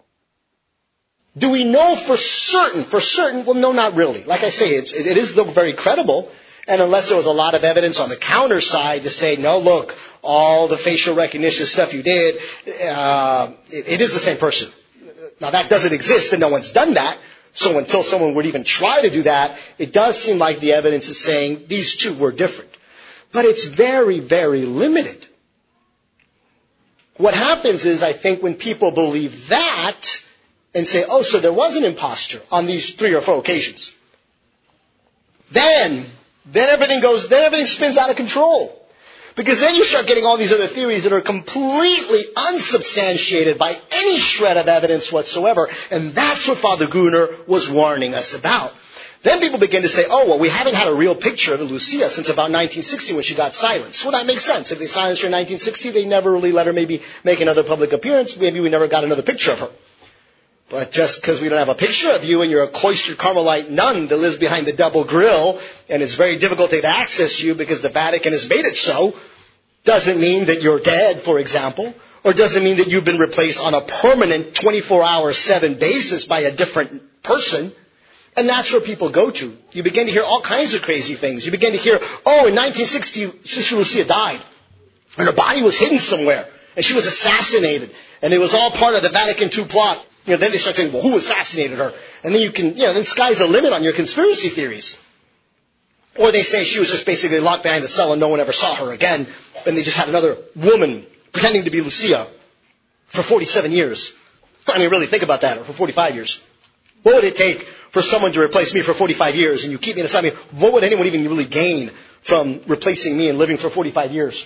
Do we know for certain, for certain? Well, no, not really. Like I say, it's, it is look very credible. And unless there was a lot of evidence on the counter side to say, no, look, all the facial recognition stuff you did, uh, it, it is the same person. Now, that doesn't exist, and no one's done that. So until someone would even try to do that, it does seem like the evidence is saying these two were different. But it's very, very limited. What happens is, I think, when people believe that and say, oh, so there was an imposter on these three or four occasions, then, then everything goes, then everything spins out of control. Because then you start getting all these other theories that are completely unsubstantiated by any shred of evidence whatsoever. And that's what Father Gruner was warning us about. Then people begin to say, oh, well, we haven't had a real picture of Lucia since about nineteen sixty when she got silenced. Well, that makes sense. If they silenced her in nineteen sixty, they never really let her maybe make another public appearance. Maybe we never got another picture of her. But just because we don't have a picture of you and you're a cloistered Carmelite nun that lives behind the double grill and it's very difficult to access you because the Vatican has made it so, doesn't mean that you're dead, for example, or doesn't mean that you've been replaced on a permanent twenty-four hour, seven basis by a different person. And that's where people go to. You begin to hear all kinds of crazy things. You begin to hear, oh, in nineteen sixty, Sister Lucia died, and her body was hidden somewhere, and she was assassinated, and it was all part of the Vatican two plot. You know, then they start saying, well, who assassinated her? And then you can, you know, then sky's the limit on your conspiracy theories. Or they say she was just basically locked behind the cell and no one ever saw her again, and they just had another woman pretending to be Lucia for forty-seven years. I mean, really think about that, or for forty-five years. What would it take for someone to replace me for forty-five years, and you keep me in a I mean, what would anyone even really gain from replacing me and living for forty-five years?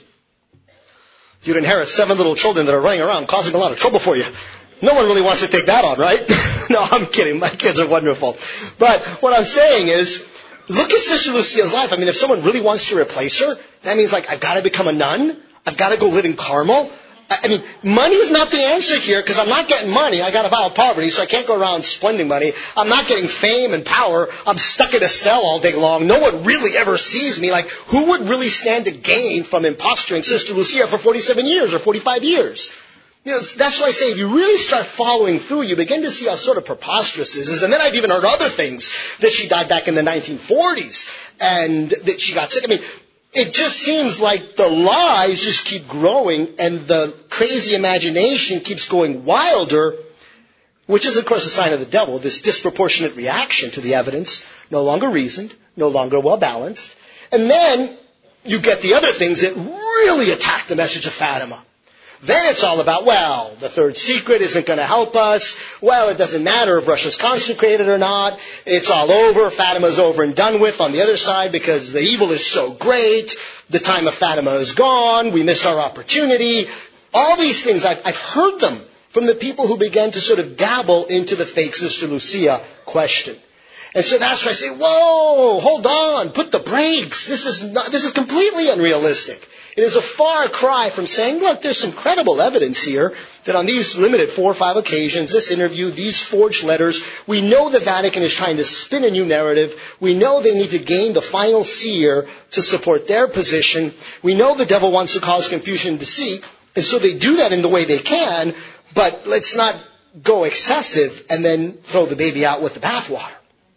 You'd inherit seven little children that are running around causing a lot of trouble for you. No one really wants to take that on, right? No, I'm kidding. My kids are wonderful. But what I'm saying is, look at Sister Lucia's life. I mean, if someone really wants to replace her, that means, like, I've got to become a nun. I've got to go live in Carmel. I mean, money's not the answer here because I'm not getting money. I got a vow of poverty, so I can't go around spending money. I'm not getting fame and power. I'm stuck in a cell all day long. No one really ever sees me. Like, who would really stand to gain from imposturing Sister Lucia for forty-seven years or forty-five years? You know, that's why I say if you really start following through, you begin to see how sort of preposterous this is. And then I've even heard other things, that she died back in the nineteen forties and that she got sick. I mean, it just seems like the lies just keep growing and the crazy imagination keeps going wilder, which is, of course, a sign of the devil, this disproportionate reaction to the evidence, no longer reasoned, no longer well-balanced. And then you get the other things that really attack the message of Fatima. Then it's all about, well, the third secret isn't going to help us. Well, it doesn't matter if Russia's consecrated or not. It's all over. Fatima's over and done with on the other side because the evil is so great. The time of Fatima is gone. We missed our opportunity. All these things, I've, I've heard them from the people who began to sort of dabble into the fake Sister Lucia question. And so that's why I say, whoa, hold on, put the brakes. This is not, this is completely unrealistic. It is a far cry from saying, look, there's some credible evidence here that on these limited four or five occasions, this interview, these forged letters, we know the Vatican is trying to spin a new narrative. We know they need to gain the final seer to support their position. We know the devil wants to cause confusion and deceit, and so they do that in the way they can, but let's not go excessive and then throw the baby out with the bathwater.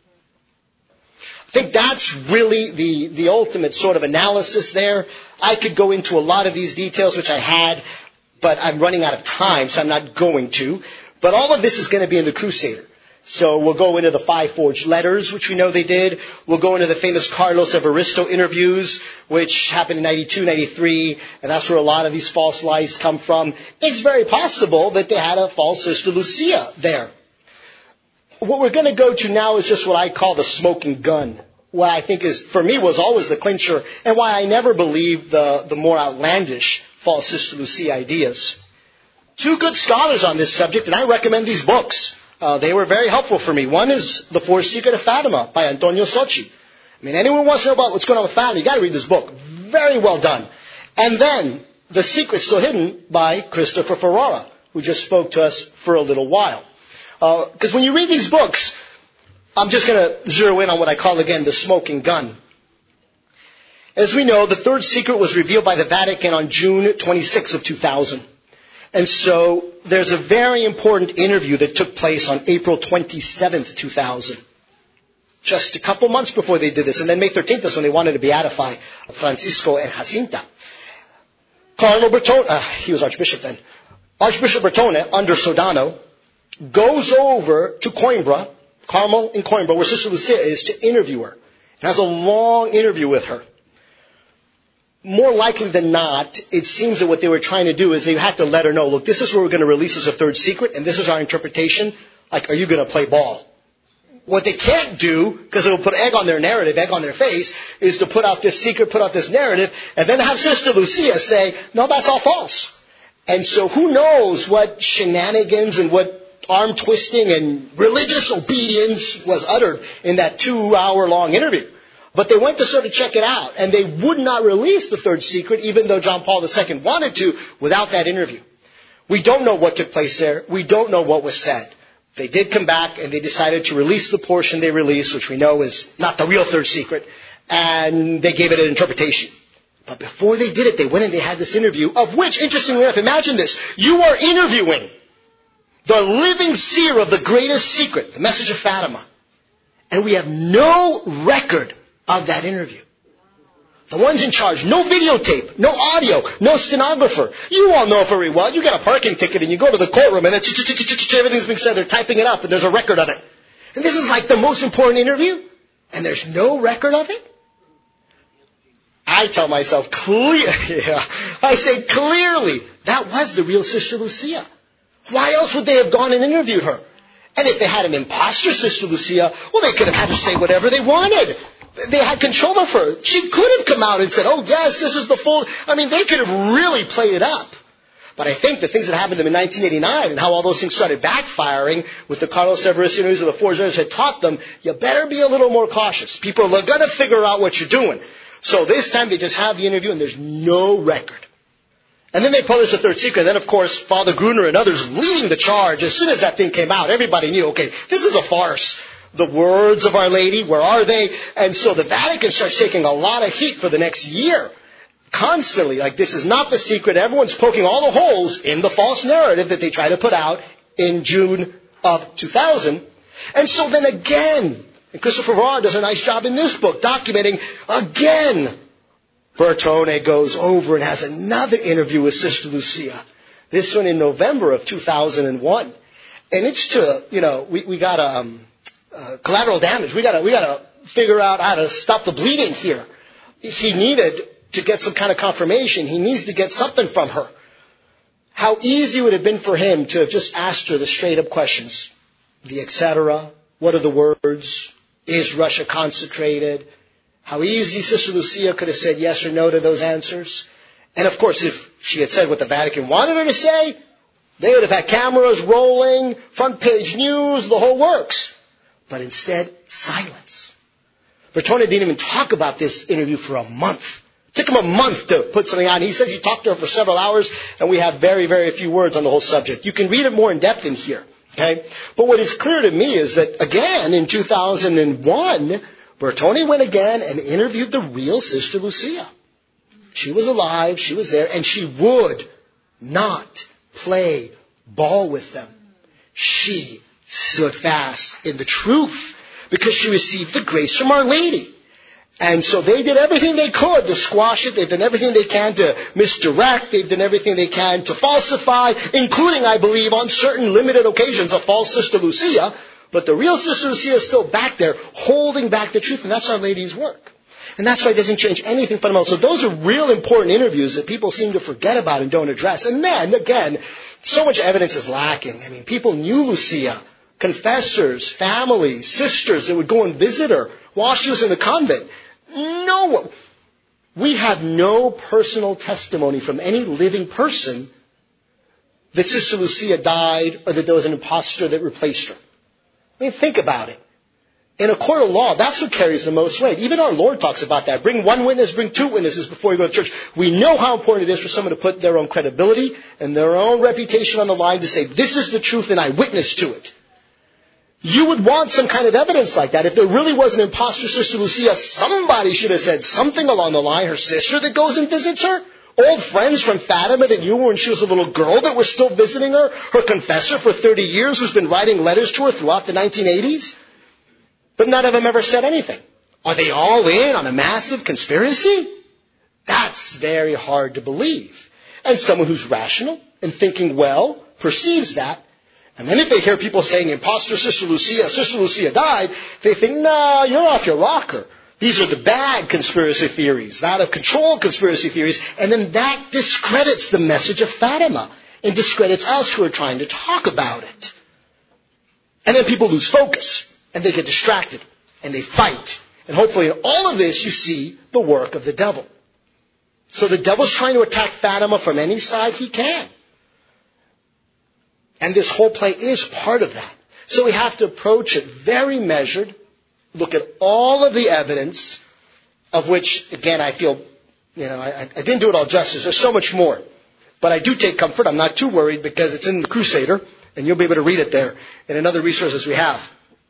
I think that's really the, the ultimate sort of analysis there. I could go into a lot of these details, which I had, but I'm running out of time, so I'm not going to. But all of this is going to be in the Crusader. So we'll go into the five forged letters, which we know they did. We'll go into the famous Carlos Evaristo interviews, which happened in ninety-two, ninety-three, and that's where a lot of these false lies come from. It's very possible that they had a false Sister Lucia there. What we're going to go to now is just what I call the smoking gun. What I think is, for me, was always the clincher, and why I never believed the, the more outlandish false Sister Lucia ideas. Two good scholars on this subject, and I recommend these books. Uh, they were very helpful for me. One is The Fourth Secret of Fatima by Antonio Socci. I mean, anyone who wants to know about what's going on with Fatima, you got to read this book. Very well done. And then The Secret Still Hidden by Christopher Ferrara, who just spoke to us for a little while. Because uh, when you read these books, I'm just going to zero in on what I call, again, the smoking gun. As we know, the third secret was revealed by the Vatican on June twenty-sixth of two thousand. And so there's a very important interview that took place on April twenty-seventh, two thousand. Just a couple months before they did this. And then May thirteenth is when they wanted to beatify Francisco and Jacinta. Cardinal Bertone, uh, he was Archbishop then, Archbishop Bertone, under Sodano, goes over to Coimbra, Carmel in Coimbra, where Sister Lucia is, to interview her. And has a long interview with her. More likely than not, it seems that what they were trying to do is they had to let her know, look, this is what we're going to release as a third secret, and this is our interpretation. Like, are you going to play ball? What they can't do, because it will put egg on their narrative, egg on their face, is to put out this secret, put out this narrative, and then have Sister Lucia say, no, that's all false. And so who knows what shenanigans and what arm twisting and religious obedience was uttered in that two-hour-long interview. But they went to sort of check it out, and they would not release the third secret, even though John Paul the Second wanted to, without that interview. We don't know what took place there. We don't know what was said. They did come back and they decided to release the portion they released, which we know is not the real third secret, and they gave it an interpretation. But before they did it, they went and they had this interview, of which, interestingly enough, imagine this, you are interviewing the living seer of the greatest secret, the message of Fatima, and we have no record of that interview. The ones in charge, no videotape, no audio, no stenographer. You all know very well. You get a parking ticket and you go to the courtroom and everything's being said. They're typing it up and there's a record of it. And this is like the most important interview and there's no record of it? I tell myself, clear, yeah, I say clearly, that was the real Sister Lucia. Why else would they have gone and interviewed her? And if they had an imposter Sister Lucia, well, they could have had her say whatever they wanted. They had control of her. She could have come out and said, oh, yes, this is the full... I mean, they could have really played it up. But I think the things that happened to them in nineteen eighty-nine and how all those things started backfiring with the Carlos Everest interviews where the four judges had taught them, you better be a little more cautious. People are going to figure out what you're doing. So this time they just have the interview and there's no record. And then they published the third secret. And then, of course, Father Gruner and others leading the charge. As soon as that thing came out, everybody knew, okay, this is a farce. The words of Our Lady, where are they? And so the Vatican starts taking a lot of heat for the next year. Constantly, like this is not the secret. Everyone's poking all the holes in the false narrative that they try to put out in June of two thousand. And so then again, and Christopher Verrar does a nice job in this book documenting again, Bertone goes over and has another interview with Sister Lucia. This one in November of two thousand one. And it's to, you know, we, we got a... Um, Uh, collateral damage. We gotta, we gotta figure out how to stop the bleeding here. He needed to get some kind of confirmation. He needs to get something from her. How easy would it have been for him to have just asked her the straight up questions? The et cetera. What are the words? Is Russia consecrated? How easy Sister Lucia could have said yes or no to those answers. And of course, if she had said what the Vatican wanted her to say, they would have had cameras rolling, front page news, the whole works. But instead, silence. Bertone didn't even talk about this interview for a month. It took him a month to put something on. He says he talked to her for several hours, and we have very, very few words on the whole subject. You can read it more in depth in here. Okay? But what is clear to me is that, again, in two thousand one, Bertone went again and interviewed the real Sister Lucia. She was alive, she was there, and she would not play ball with them. She stood fast in the truth because she received the grace from Our Lady. And so they did everything they could to squash it. They've done everything they can to misdirect. They've done everything they can to falsify, including, I believe, on certain limited occasions, a false Sister Lucia. But the real Sister Lucia is still back there holding back the truth, and that's Our Lady's work. And that's why it doesn't change anything fundamental. So those are real important interviews that people seem to forget about and don't address. And then, again, so much evidence is lacking. I mean, people knew Lucia. Confessors, families, sisters that would go and visit her while she was in the convent. No one. We have no personal testimony from any living person that Sister Lucia died or that there was an impostor that replaced her. I mean, think about it. In a court of law, that's what carries the most weight. Even our Lord talks about that. Bring one witness, bring two witnesses before you go to church. We know how important it is for someone to put their own credibility and their own reputation on the line to say, this is the truth and I witness to it. You would want some kind of evidence like that. If there really was an imposter Sister Lucia, somebody should have said something along the line. Her sister that goes and visits her? Old friends from Fatima that knew her when she was a little girl that were still visiting her? Her confessor for thirty years who's been writing letters to her throughout the nineteen eighties? But none of them ever said anything. Are they all in on a massive conspiracy? That's very hard to believe. And someone who's rational and thinking well perceives that. And then if they hear people saying, imposter Sister Lucia, Sister Lucia died, they think, nah, you're off your rocker. These are the bad conspiracy theories, not of control conspiracy theories. And then that discredits the message of Fatima and discredits us who are trying to talk about it. And then people lose focus and they get distracted and they fight. And hopefully in all of this you see the work of the devil. So the devil's trying to attack Fatima from any side he can. And this whole play is part of that. So we have to approach it very measured, look at all of the evidence, of which, again, I feel, you know, I, I didn't do it all justice. There's so much more. But I do take comfort. I'm not too worried because it's in the Crusader. And you'll be able to read it there in another resources we have.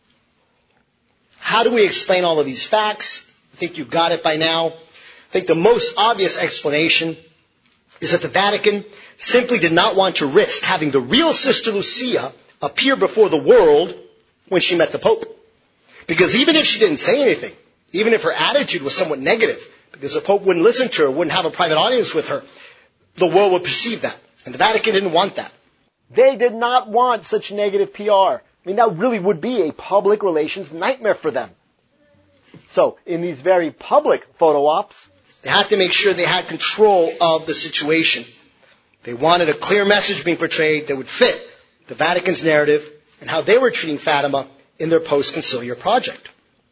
How do we explain all of these facts? I think you've got it by now. I think the most obvious explanation is that the Vatican simply did not want to risk having the real Sister Lucia appear before the world when she met the Pope. Because even if she didn't say anything, even if her attitude was somewhat negative, because the Pope wouldn't listen to her, wouldn't have a private audience with her, the world would perceive that. And the Vatican didn't want that. They did not want such negative P R. I mean, that really would be a public relations nightmare for them. So, in these very public photo ops, they had to make sure they had control of the situation. They wanted a clear message being portrayed that would fit the Vatican's narrative and how they were treating Fatima in their post-conciliar project.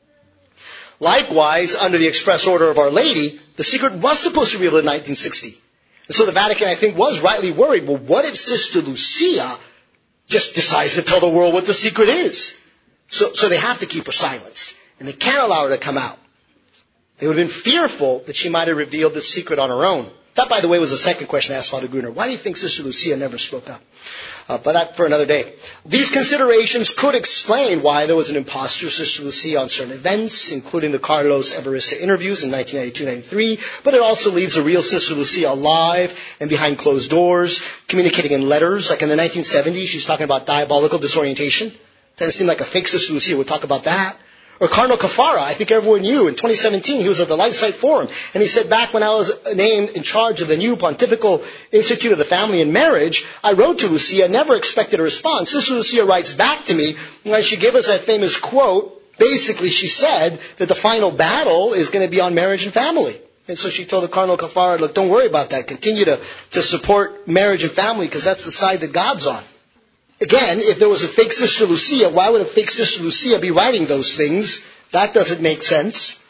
Likewise, under the express order of Our Lady, the secret was supposed to be revealed in nineteen sixty. And so the Vatican, I think, was rightly worried, well, what if Sister Lucia just decides to tell the world what the secret is? So, so they have to keep her silent, and they can't allow her to come out. They would have been fearful that she might have revealed the secret on her own. That, by the way, was the second question I asked Father Gruner. Why do you think Sister Lucia never spoke up? Uh, but that for another day. These considerations could explain why there was an impostor Sister Lucia on certain events, including the Carlos Evarista interviews in nineteen ninety-two ninety-three, but it also leaves the real Sister Lucia alive and behind closed doors, communicating in letters. Like in the nineteen seventies, she's talking about diabolical disorientation. Doesn't seem like a fake Sister Lucia would talk about that. Or Cardinal Caffarra, I think everyone knew, in twenty seventeen, he was at the Life Site Forum, and he said, back when I was named in charge of the new Pontifical Institute of the Family and Marriage, I wrote to Lucia, never expected a response. Sister Lucia writes back to me, when she gave us that famous quote, basically she said that the final battle is going to be on marriage and family. And so she told the Cardinal Caffarra, look, don't worry about that. Continue to, to support marriage and family, because that's the side that God's on. Again, if there was a fake Sister Lucia, why would a fake Sister Lucia be writing those things? That doesn't make sense.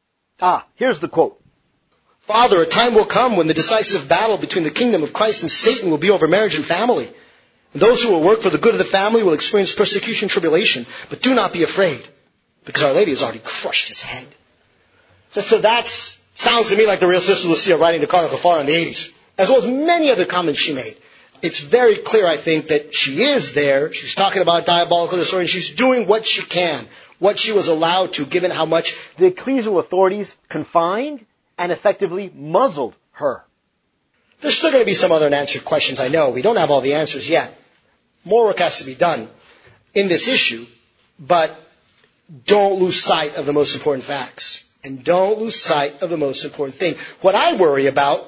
Ah, here's the quote. Father, a time will come when the decisive battle between the kingdom of Christ and Satan will be over marriage and family. And those who will work for the good of the family will experience persecution and tribulation. But do not be afraid, because Our Lady has already crushed his head. So, so that sounds to me like the real Sister Lucia writing to Cardinal Caffarra in the eighties, as well as many other comments she made. It's very clear, I think, that she is there. She's talking about diabolical disorder, and she's doing what she can, what she was allowed to, given how much the ecclesial authorities confined and effectively muzzled her. There's still going to be some other unanswered questions, I know. We don't have all the answers yet. More work has to be done in this issue, but don't lose sight of the most important facts. And don't lose sight of the most important thing. What I worry about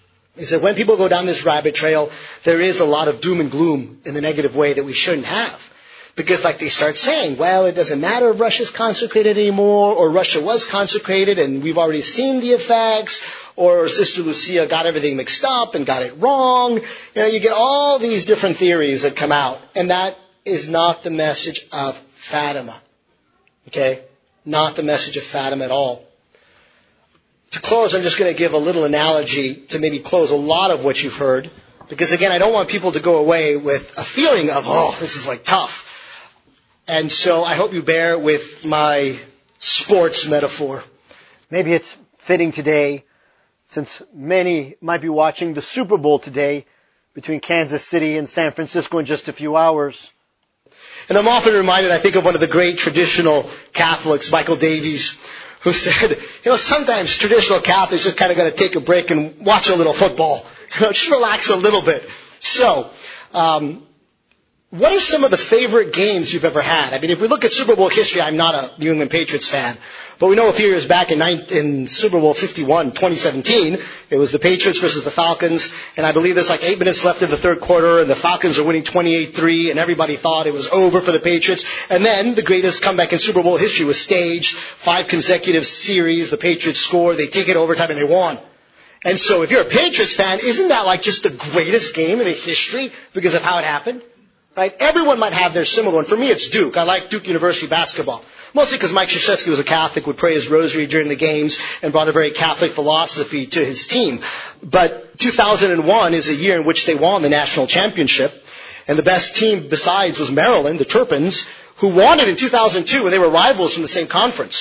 is that when people go down this rabbit trail, there is a lot of doom and gloom in the negative way that we shouldn't have. Because like they start saying, well, it doesn't matter if Russia's consecrated anymore, or Russia was consecrated and we've already seen the effects, or Sister Lucia got everything mixed up and got it wrong. You know, you get all these different theories that come out, and that is not the message of Fatima. Okay? Not the message of Fatima at all. To close, I'm just going to give a little analogy to maybe close a lot of what you've heard. Because again, I don't want people to go away with a feeling of, oh, this is like tough. And so I hope you bear with my sports metaphor. Maybe it's fitting today, since many might be watching the Super Bowl today between Kansas City and San Francisco in just a few hours. And I'm often reminded, I think, of one of the great traditional Catholics, Michael Davies, who said, you know, sometimes traditional Catholics just kind of got to take a break and watch a little football. You know, just relax a little bit. So, um, what are some of the favorite games you've ever had? I mean, if we look at Super Bowl history, I'm not a New England Patriots fan. But we know a few years back in, nine, in Super Bowl fifty-one, twenty seventeen, it was the Patriots versus the Falcons. And I believe there's like eight minutes left in the third quarter, and the Falcons are winning twenty-eight three, and everybody thought it was over for the Patriots. And then the greatest comeback in Super Bowl history was staged. Five consecutive series, the Patriots scored, they take it overtime, and they won. And so if you're a Patriots fan, isn't that like just the greatest game in the history because of how it happened? Right? Everyone might have their similar one. For me, it's Duke. I like Duke University basketball. Mostly because Mike Krzyzewski was a Catholic, would pray his rosary during the games, and brought a very Catholic philosophy to his team. But two thousand one is a year in which they won the national championship. And the best team besides was Maryland, the Terrapins, who won it in two thousand two, and they were rivals from the same conference.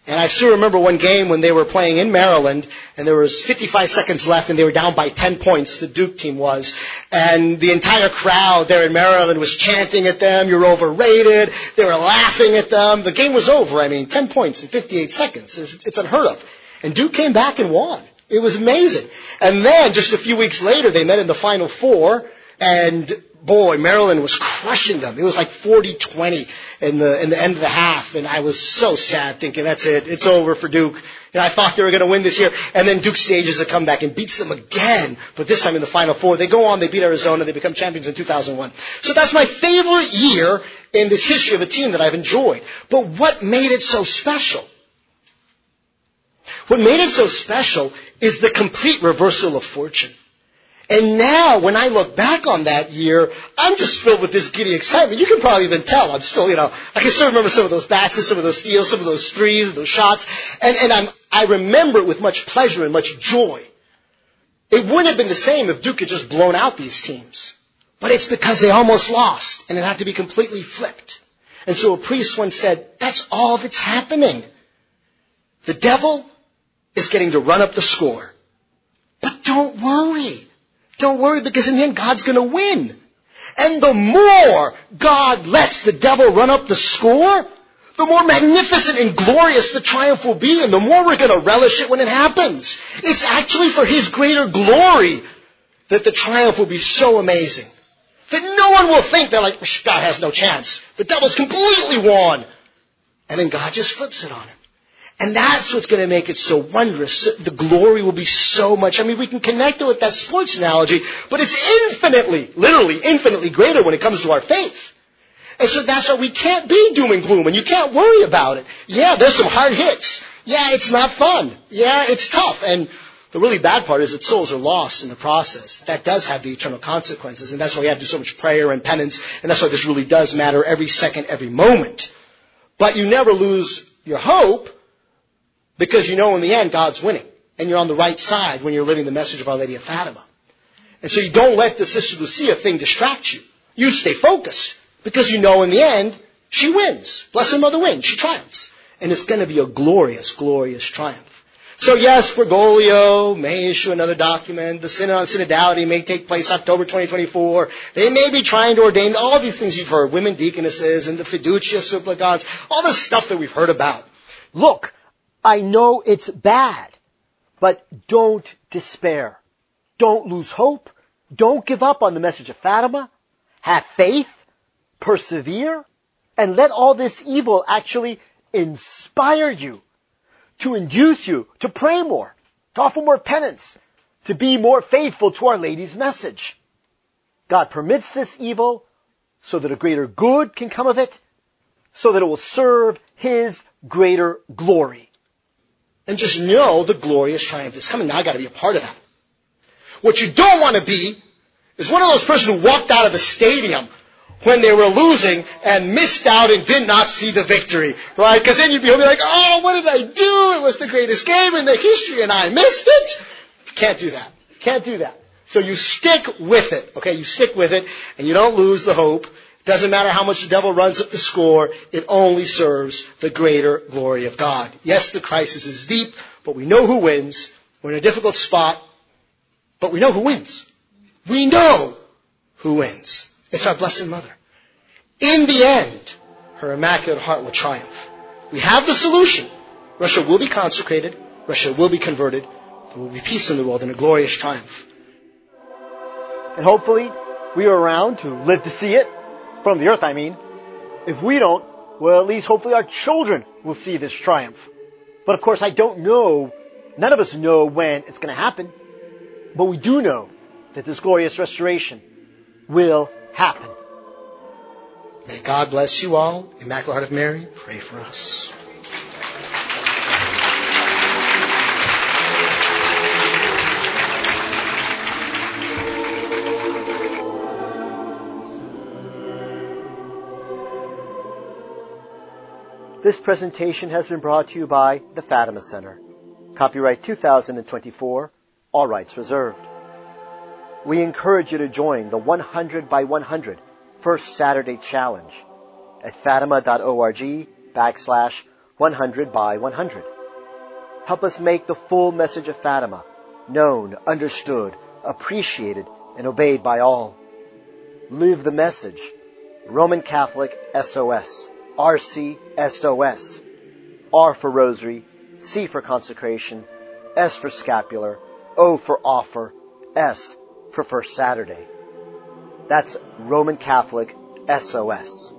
And I still remember one game when they were playing in Maryland, and there was fifty-five seconds left, and they were down by ten points, the Duke team was. And the entire crowd there in Maryland was chanting at them, "You're overrated." They were laughing at them. The game was over. I mean, ten points in fifty-eight seconds. It's, it's unheard of. And Duke came back and won. It was amazing. And then, just a few weeks later, they met in the Final Four, and boy, Maryland was crushing them. It was like forty twenty in the in the end of the half, and I was so sad, thinking, that's it, it's over for Duke. And I thought they were going to win this year. And then Duke stages a comeback and beats them again, but this time in the Final Four. They go on, they beat Arizona, they become champions in two thousand one. So that's my favorite year in this history of a team that I've enjoyed. But what made it so special? What made it so special is the complete reversal of fortune. And now, when I look back on that year, I'm just filled with this giddy excitement. You can probably even tell. I'm still, you know, I can still remember some of those baskets, some of those steals, some of those threes, those shots. And, and I'm, I remember it with much pleasure and much joy. It wouldn't have been the same if Duke had just blown out these teams. But it's because they almost lost, and it had to be completely flipped. And so a priest once said, that's all that's happening. The devil is getting to run up the score. But don't worry. Don't worry, because in the end, God's going to win. And the more God lets the devil run up the score, the more magnificent and glorious the triumph will be, and the more we're going to relish it when it happens. It's actually for his greater glory that the triumph will be so amazing. That no one will think they're like, God has no chance. The devil's completely won. And then God just flips it on him. And that's what's going to make it so wondrous. The glory will be so much. I mean, we can connect it with that sports analogy, but it's infinitely, literally infinitely greater when it comes to our faith. And so that's why we can't be doom and gloom, and you can't worry about it. Yeah, there's some hard hits. Yeah, it's not fun. Yeah, it's tough. And the really bad part is that souls are lost in the process. That does have the eternal consequences, and that's why we have to do so much prayer and penance, and that's why this really does matter every second, every moment. But you never lose your hope, because you know in the end, God's winning. And you're on the right side when you're living the message of Our Lady of Fatima. And so you don't let the Sister Lucia thing distract you. You stay focused. Because you know in the end, she wins. Blessed Mother wins. She triumphs. And it's going to be a glorious, glorious triumph. So yes, Bergoglio may issue another document. The Synod on Synodality may take place October twenty twenty-four. They may be trying to ordain all these things you've heard. Women deaconesses and the fiducia supplicans. All the stuff that we've heard about. Look, I know it's bad, but don't despair. Don't lose hope. Don't give up on the message of Fatima. Have faith. Persevere. And let all this evil actually inspire you, to induce you to pray more, to offer more penance, to be more faithful to Our Lady's message. God permits this evil so that a greater good can come of it, so that it will serve His greater glory. And just know the glorious triumph is coming. Now I've got to be a part of that. What you don't want to be is one of those persons who walked out of the stadium when they were losing and missed out and did not see the victory, right? Because then you'd be like, oh, what did I do? It was the greatest game in the history and I missed it. Can't do that. Can't do that. So you stick with it, okay? You stick with it and you don't lose the hope. It doesn't matter how much the devil runs up the score. It only serves the greater glory of God. Yes, the crisis is deep, but we know who wins. We're in a difficult spot, but we know who wins. We know who wins. It's our Blessed Mother. In the end, her Immaculate Heart will triumph. We have the solution. Russia will be consecrated. Russia will be converted. There will be peace in the world and a glorious triumph. And hopefully, we are around to live to see it. From the earth, I mean. If we don't, well, at least hopefully our children will see this triumph. But of course, I don't know, none of us know when it's going to happen. But we do know that this glorious restoration will happen. May God bless you all. Immaculate Heart of Mary, pray for us. This presentation has been brought to you by the Fatima Center. Copyright two thousand twenty-four, all rights reserved. We encourage you to join the one hundred by one hundred First Saturday Challenge at fatima.org backslash one hundred by one hundred. Help us make the full message of Fatima known, understood, appreciated, and obeyed by all. Live the message. Roman Catholic S O S. R C S O S. R for Rosary, C for Consecration, S for Scapular, O for Offer, S for First Saturday. That's Roman Catholic S O S.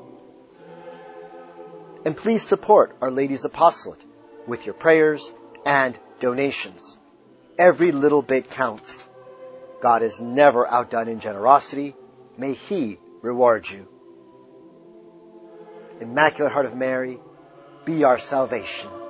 And please support Our Lady's Apostolate with your prayers and donations. Every little bit counts. God is never outdone in generosity. May He reward you. Immaculate Heart of Mary, be our salvation.